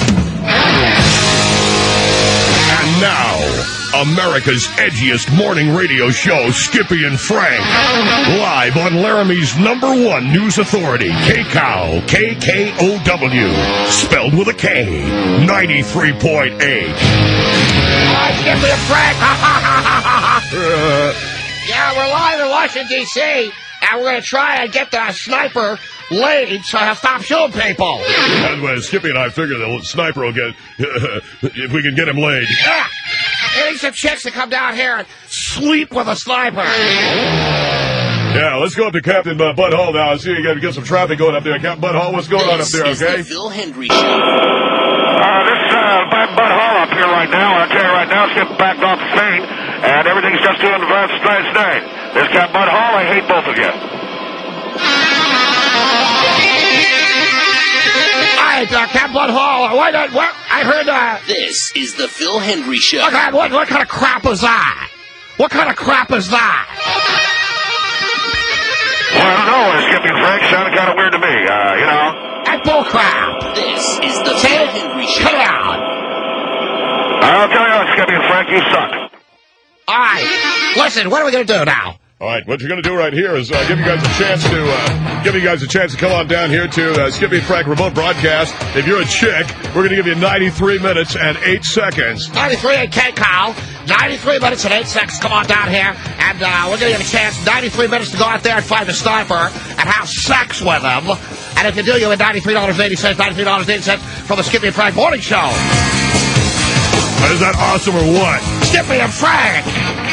And now, America's edgiest morning radio show, Skippy and Frank. Live on Laramie's #1 news authority, KCOW, KKOW. Spelled with a K. 93.8. Hi, Skippy and Frank. Yeah, we're live in Washington, D.C., and we're going to try and get the sniper laid so he'll stop shooting people. By the way, Skippy and I figure the sniper will get, if we can get him laid. Yeah, I need some chicks to come down here and sleep with a sniper. Yeah, let's go up to Captain Bud Hall now and see if you get some traffic going up there. Captain Bud Hall, what's going on up there, This okay? is the Phil Hendry Show. This is Bud Hall up here right now. I'll tell you right now, Skip backed off the scene, and everything's just doing the nice day. This Captain Bud Hall, I hate both of you. All right, Captain Bud Hall, what? I heard, This is the Phil Hendry Show. Okay, what kind of crap is that? What kind of crap is that? Well, I don't know. Skippy and Frank sounded kind of weird to me, That's bullcrap. This is the Phil Hendry Show. Cut it out. I'll tell you what, Skippy and Frank, you suck. All right, listen, what are we going to do now? All right, what you're going to do right here is give you guys a chance to come on down here to Skippy and Frank remote broadcast. If you're a chick, we're going to give you 93 minutes and 8 seconds. 93 and KCOW, 93 minutes and 8 seconds. Come on down here, and we're going to give you a chance, 93 minutes to go out there and find a sniper and have sex with him. And if you do, you win $93.80, $93.80 from the Skippy and Frank Morning Show. Is that awesome or what? Skippy and Frank.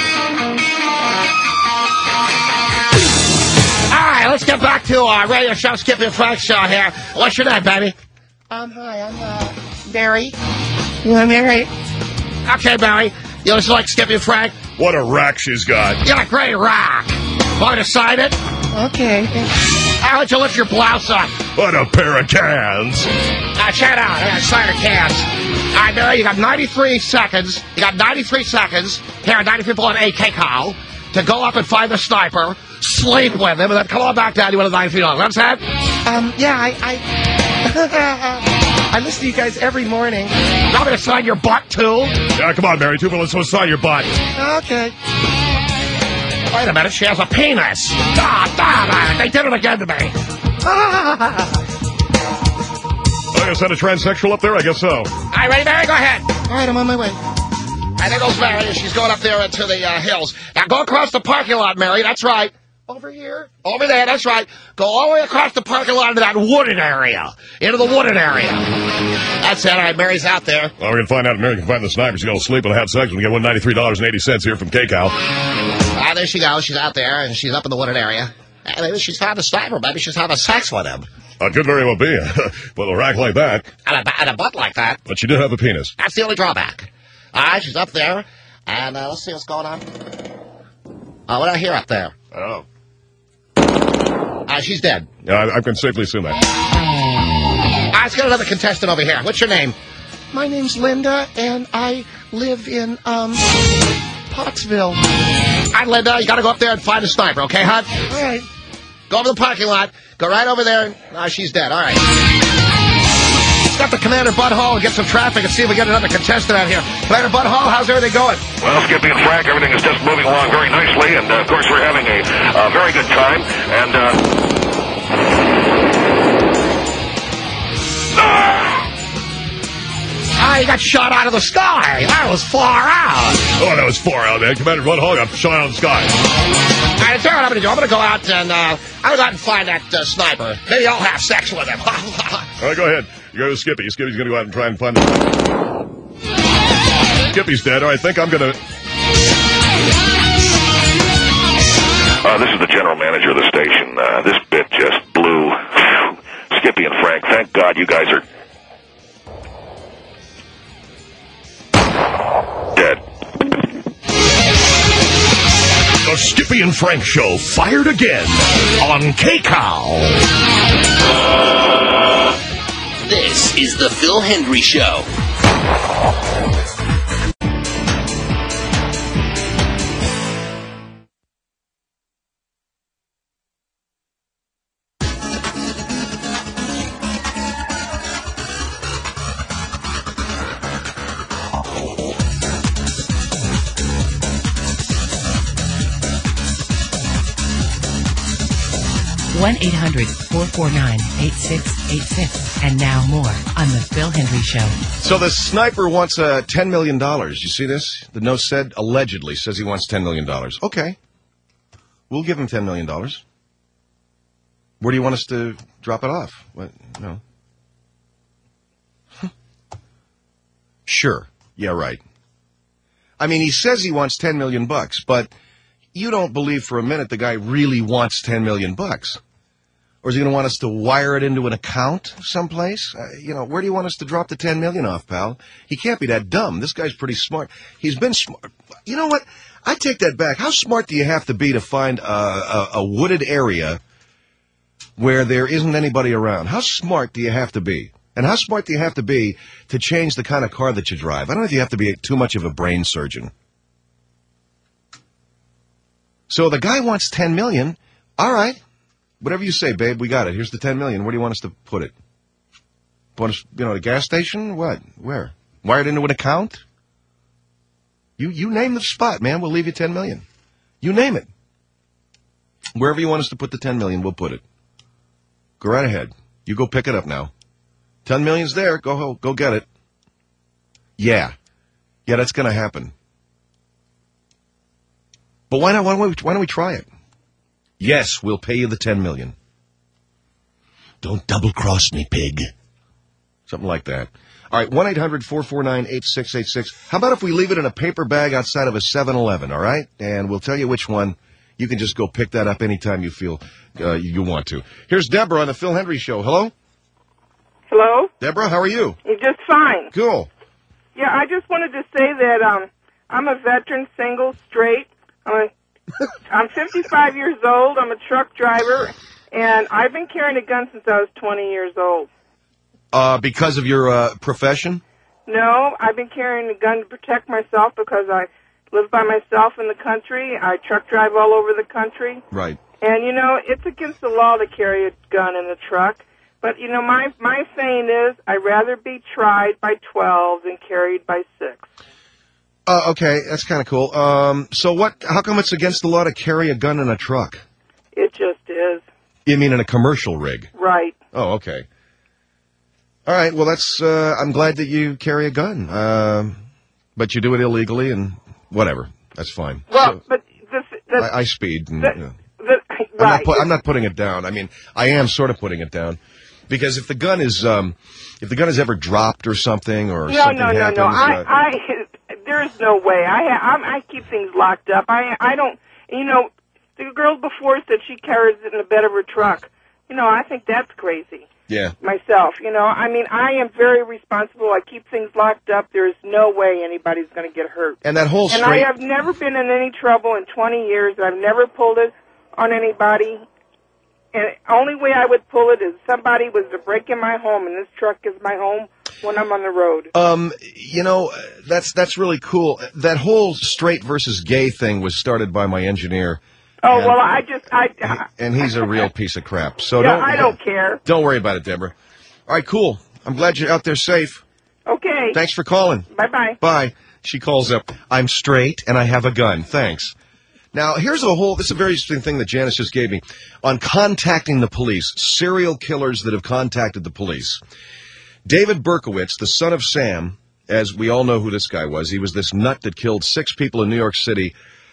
All right, let's get back to our radio show, Skippy and Frank Show here. What's your name, baby? Hi, I'm Barry. You want Mary? Okay, Barry. You just like Skippy and Frank? What a rack she's got. You got a great rack. Want me to sign it? Okay. How would you lift your blouse up? What a pair of cans. Check it out. I got cider cans. All right, Barry, you got 93 seconds. You got 93 seconds here at 93.8 KCOW to go up and find the sniper, sleep with him, and then come on back down. You win $93. Understand? Yeah, I listen to you guys every morning. You want me to sign your butt, too? Yeah, come on, Barry. 2 minutes. Let's sign your butt. Okay. Wait a minute, she has a penis. They did it again to me. I guess that a transsexual up there? I guess so. All right, ready, Mary? Go ahead. All right, I'm on my way. And there goes Mary. She's going up there into the hills. Now go across the parking lot, Mary. That's right. Over here? Over there, that's right. Go all the way across the parking lot into that wooded area. Into the wooded area. That's it. All right, Mary's out there. Well, we're going to find out if Mary can find the sniper. She's going to sleep and have sex. We get $193.80 here from KCAL. There she goes. She's out there, and she's up in the wooded area. Maybe she's found a sniper. Maybe she's having sex with him. Could very well be. With a rack like that. And a butt like that. But she did have a penis. That's the only drawback. All right, she's up there. And let's see what's going on. What do I hear up there? Oh. She's dead. Yeah, I can safely assume that. Let's get another contestant over here. What's your name? My name's Linda, and I live in, Pottsville. All right, Linda, you gotta go up there and find a sniper, okay, hon? All right. Go over the parking lot. Go right over there. She's dead. All right. Let's got the Commander Butthole and get some traffic and see if we get another contestant out here. Commander Butthole, how's everything going? Well, Skippy and Frank, everything is just moving along very nicely, and of course we're having a very good time. And he got shot out of the sky. That was far out. Oh, that was far out, man. Commander Butthole got shot out of the sky. All right, tell you what I'm going to do. I'm going to go out and I'm going to go out and find that sniper. Maybe I'll have sex with him. All right, go ahead. You go to Skippy. Skippy's going to go out and try and find him. Skippy's dead. All right, I think I'm going to... this is the general manager of the station. This bit just blew. Skippy and Frank, thank God you guys are... dead. The Skippy and Frank Show fired again on KCAL. This is the Phil Hendry Show. One 1-800-449-8686. And now more on the Phil Hendry Show. So the sniper wants $10 million. You see this? The note said, allegedly, says he wants $10 million. Okay. We'll give him $10 million. Where do you want us to drop it off? What? No. Sure. Yeah, right. I mean, he says he wants $10 million, but you don't believe for a minute the guy really wants $10 million. Or is he going to want us to wire it into an account someplace? Where do you want us to drop the $10 million off, pal? He can't be that dumb. This guy's pretty smart. He's been smart. You know what? I take that back. How smart do you have to be to find a wooded area where there isn't anybody around? How smart do you have to be? And how smart do you have to be to change the kind of car that you drive? I don't know if you have to be too much of a brain surgeon. So the guy wants $10 million. All right. Whatever you say, babe, we got it. Here's the $10 million. Where do you want us to put it? Want us, a gas station? What? Where? Wire it into an account? You name the spot, man. We'll leave you $10 million. You name it. Wherever you want us to put the $10 million, we'll put it. Go right ahead. You go pick it up now. $10 million's there. Go get it. Yeah, that's going to happen. But why not? Why don't we try it? Yes, we'll pay you the $10 million. Don't double-cross me, pig. Something like that. All right, 1-800-449-8686. How about if we leave it in a paper bag outside of a 7-Eleven, all right? And we'll tell you which one. You can just go pick that up anytime you feel you want to. Here's Deborah on the Phil Hendry Show. Hello? Hello? Deborah, how are you? Just fine. Cool. Yeah, I just wanted to say that I'm a veteran, single, straight. I'm 55 years old. I'm a truck driver, and I've been carrying a gun since I was 20 years old. Because of your profession? No, I've been carrying a gun to protect myself because I live by myself in the country. I truck drive all over the country. Right. And, it's against the law to carry a gun in the truck. But, my saying is I'd rather be tried by 12 than carried by 6. Okay, that's kind of cool. So how come it's against the law to carry a gun in a truck? It just is. You mean in a commercial rig? Right. Oh, okay. All right, well, I'm glad that you carry a gun. But you do it illegally and whatever. That's fine. Well, but I speed. And, right. I'm not putting it down. I mean, I am sort of putting it down. Because if the gun is ever dropped or something or something happens... No. There's no way. I keep things locked up. I don't... the girl before said she carries it in the bed of her truck. I think that's crazy. Yeah. Myself, I am very responsible. I keep things locked up. There's no way anybody's going to get hurt. And that whole And I have never been in any trouble in 20 years. I've never pulled it on anybody. And the only way I would pull it is somebody was to break in my home, and this truck is my home when I'm on the road. That's really cool. That whole straight versus gay thing was started by my engineer. Oh, well, and he's a real piece of crap. So I don't care. Don't worry about it, Deborah. All right, cool. I'm glad you're out there safe. Okay. Thanks for calling. Bye-bye. Bye. She calls up, I'm straight and I have a gun. Thanks. Now, this is a very interesting thing that Janice just gave me on contacting the police, serial killers that have contacted the police. David Berkowitz, the son of Sam, as we all know who this guy was, he was this nut that killed 6 people in New York City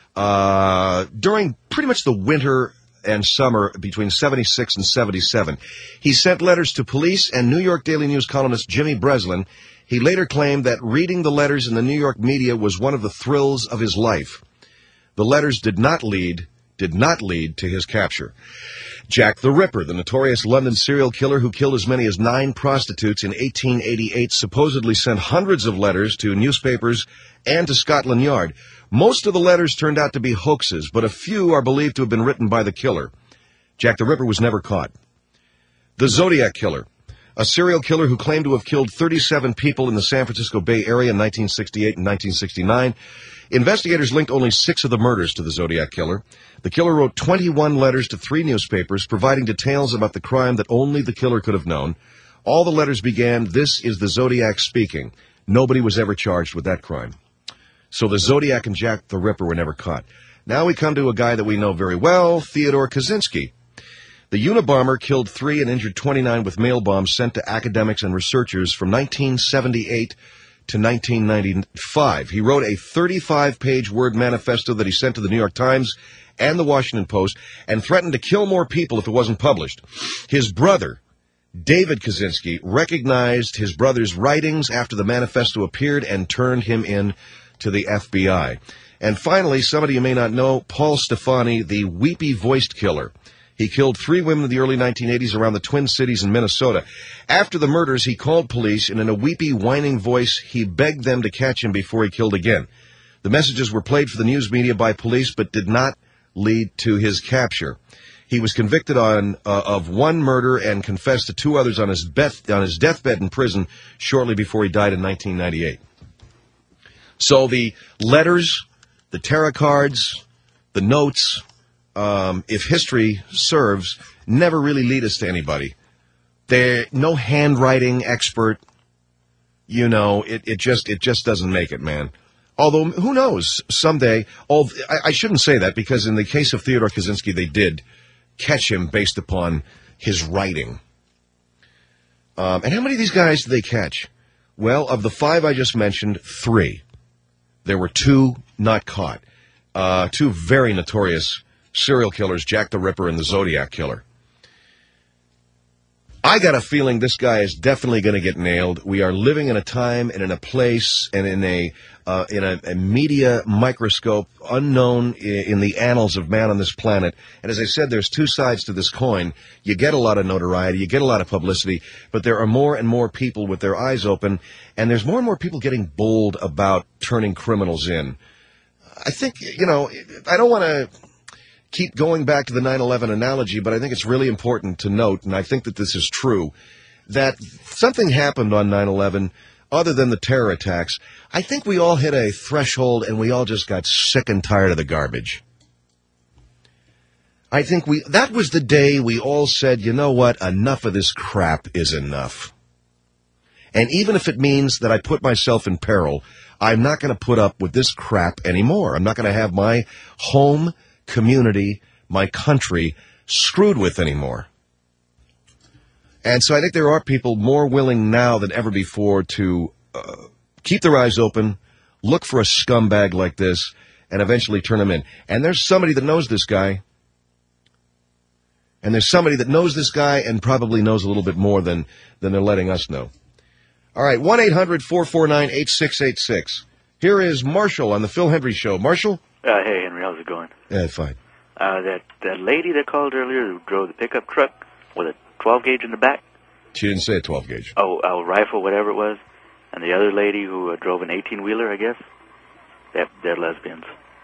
during pretty much the winter and summer between 76 and 77. He sent letters to police and New York Daily News columnist Jimmy Breslin. He later claimed that reading the letters in the New York media was one of the thrills of his life. The letters did not lead to his capture. Jack the Ripper, the notorious London serial killer who killed as many as 9 prostitutes in 1888, supposedly sent hundreds of letters to newspapers and to Scotland Yard. Most of the letters turned out to be hoaxes, but a few are believed to have been written by the killer. Jack the Ripper was never caught. The Zodiac Killer, a serial killer who claimed to have killed 37 people in the San Francisco Bay Area in 1968 and 1969. Investigators linked only 6 of the murders to the Zodiac Killer. The killer wrote 21 letters to 3 newspapers, providing details about the crime that only the killer could have known. All the letters began, "This is the Zodiac speaking." Nobody was ever charged with that crime. So the Zodiac and Jack the Ripper were never caught. Now we come to a guy that we know very well, Theodore Kaczynski. The Unabomber killed 3 and injured 29 with mail bombs sent to academics and researchers from 1978 to 1995. He wrote a 35-page word manifesto that he sent to the New York Times and the Washington Post and threatened to kill more people if it wasn't published. His brother, David Kaczynski, recognized his brother's writings after the manifesto appeared and turned him in to the FBI. And finally, somebody you may not know, Paul Stefani, the weepy-voiced killer. He killed 3 women in the early 1980s around the Twin Cities in Minnesota. After the murders, he called police, and in a weepy, whining voice, he begged them to catch him before he killed again. The messages were played for the news media by police, but did not lead to his capture. He was convicted of 1 murder and confessed to 2 others on his deathbed in prison shortly before he died in 1998. So the letters, the tarot cards, the notes, if history serves, never really lead us to anybody. They're no handwriting expert. It just doesn't make it, man. Although, who knows, someday, I shouldn't say that, because in the case of Theodore Kaczynski, they did catch him based upon his writing. And how many of these guys did they catch? Well, of the 5 I just mentioned, 3. There were 2 not caught. 2 very notorious serial killers, Jack the Ripper and the Zodiac Killer. I got a feeling this guy is definitely going to get nailed. We are living in a time and in a place and in a media microscope unknown in the annals of man on this planet. And as I said, there's 2 sides to this coin. You get a lot of notoriety, you get a lot of publicity, but there are more and more people with their eyes open, and there's more and more people getting bold about turning criminals in. I think, I don't want to keep going back to the 9/11 analogy, but I think it's really important to note, and I think that this is true, that something happened on 9/11 other than the terror attacks. I think we all hit a threshold and we all just got sick and tired of the garbage. I think that was the day we all said, you know what, enough of this crap is enough. And even if it means that I put myself in peril, I'm not going to put up with this crap anymore. I'm not going to have my home, community, my country screwed with anymore. And so I think there are people more willing now than ever before to keep their eyes open, look for a scumbag like this, and eventually turn him in. And there's somebody that knows this guy. And there's somebody that knows this guy and probably knows a little bit more than they're letting us know. All right, 1-800-449-8686. Here is Marshall on the Phil Hendry Show. Marshall? Hey, Henry, how's it going? Yeah, fine. That lady that called earlier who drove the pickup truck with a 12-gauge in the back. She didn't say a 12-gauge. Oh, a rifle, whatever it was. And the other lady who drove an 18-wheeler, I guess. They're lesbians.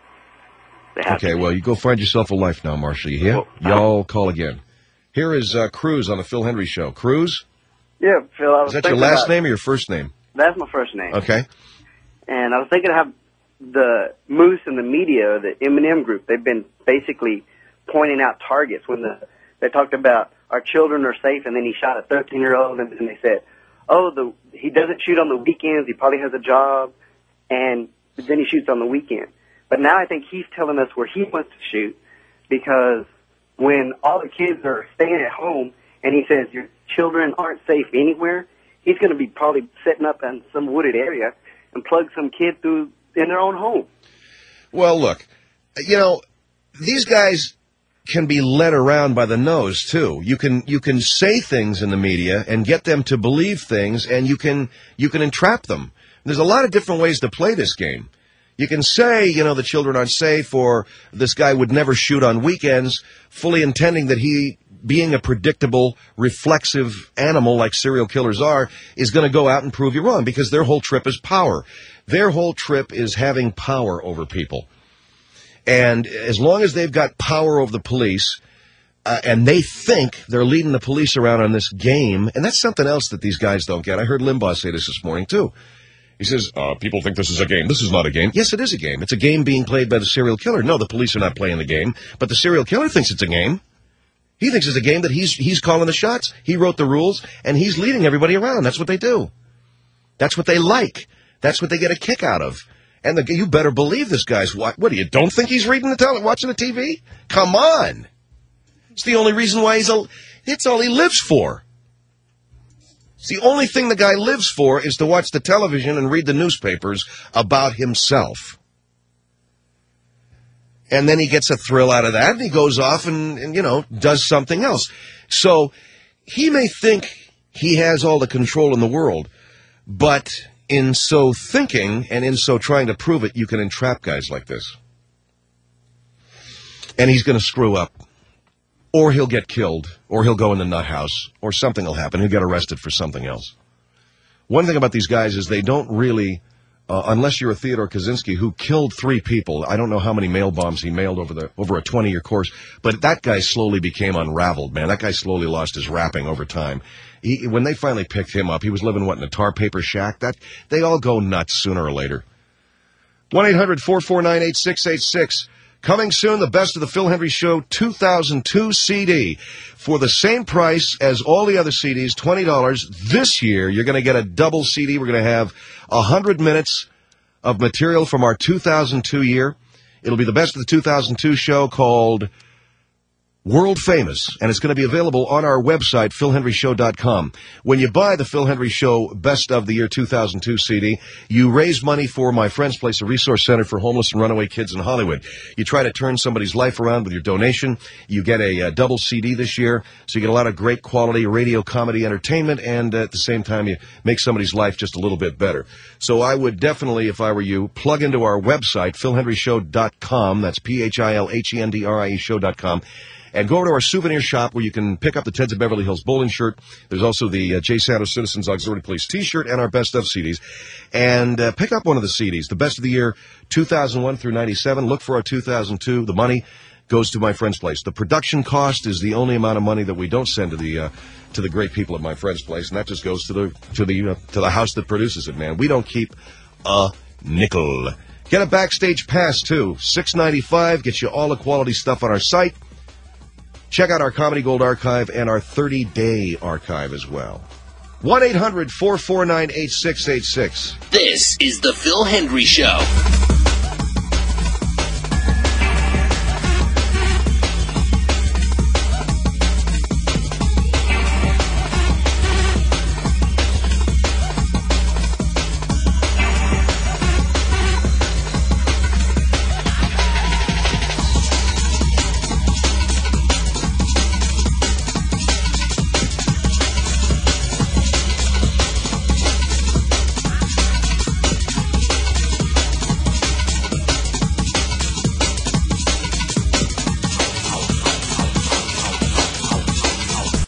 Okay, well, you go find yourself a life now, Marshall. You hear? Y'all call again. Here is Cruz on the Phil Hendry Show. Cruz? Yeah, Phil, I was Is that your last name or your first name? That's my first name. Okay. And I was thinking how the Moose and the media, the M&M group, they've been basically pointing out targets when they talked about our children are safe, and then he shot a 13-year-old, and they said, he doesn't shoot on the weekends, he probably has a job, and then he shoots on the weekend. But now I think he's telling us where he wants to shoot, because when all the kids are staying at home and he says your children aren't safe anywhere, he's going to be probably setting up in some wooded area and plug some kid in their own home. Well, look, these guys can be led around by the nose, too. You can say things in the media and get them to believe things, and you can entrap them. There's a lot of different ways to play this game. You can say, the children aren't safe, or this guy would never shoot on weekends, fully intending that he, being a predictable, reflexive animal like serial killers are, is going to go out and prove you wrong, because their whole trip is power. Their whole trip is having power over people. And as long as they've got power over the police, and they think they're leading the police around on this game, and that's something else that these guys don't get. I heard Limbaugh say this morning, too. He says, people think this is a game. This is not a game. Yes, it is a game. It's a game being played by the serial killer. No, the police are not playing the game, but the serial killer thinks it's a game. He thinks it's a game that he's calling the shots. He wrote the rules, and he's leading everybody around. That's what they do. That's what they like. That's what they get a kick out of. And you better believe this guy's what do you don't think he's reading watching the TV? Come on. It's the only reason why it's all he lives for. It's the only thing the guy lives for is to watch the television and read the newspapers about himself. And then he gets a thrill out of that, and he goes off and does something else. So he may think he has all the control in the world, but in so thinking and in so trying to prove it, you can entrap guys like this. And he's going to screw up. Or he'll get killed, or he'll go in the nut house, or something will happen. He'll get arrested for something else. One thing about these guys is they don't really, unless you're a Theodore Kaczynski who killed 3 people. I don't know how many mail bombs he mailed over a 20-year course, but that guy slowly became unraveled, man. That guy slowly lost his wrapping over time. When they finally picked him up, he was living, in a tar paper shack? They all go nuts sooner or later. 1-800-449-8686. Coming soon, the Best of the Phil Hendry Show 2002 CD. For the same price as all the other CDs, $20. This year, you're going to get a double CD. We're going to have 100 minutes of material from our 2002 year. It'll be the Best of the 2002 show called World Famous, and it's going to be available on our website, philhenryshow.com. When you buy the Phil Hendry Show Best of the Year 2002 CD, you raise money for My Friend's Place, a resource center for homeless and runaway kids in Hollywood. You try to turn somebody's life around with your donation. You get a double CD this year, so you get a lot of great quality radio, comedy, entertainment, and at the same time, you make somebody's life just a little bit better. So I would definitely, if I were you, plug into our website, philhenryshow.com. That's PHILHENDRIE show.com. And go over to our souvenir shop where you can pick up the Teds of Beverly Hills bowling shirt. There's also the J. Santos Citizens Auxiliary Police T-shirt and our Best of CDs. And pick up one of the CDs, the Best of the Year 2001 through 97. Look for our 2002. The money goes to My Friend's Place. The production cost is the only amount of money that we don't send to the great people at My Friend's Place, and that just goes to the house that produces it, man. We don't keep a nickel. Get a backstage pass, too. $6.95 gets you all the quality stuff on our site. Check out our Comedy Gold archive and our 30-day archive as well. 1-800-449-8686. This is the Phil Hendry Show.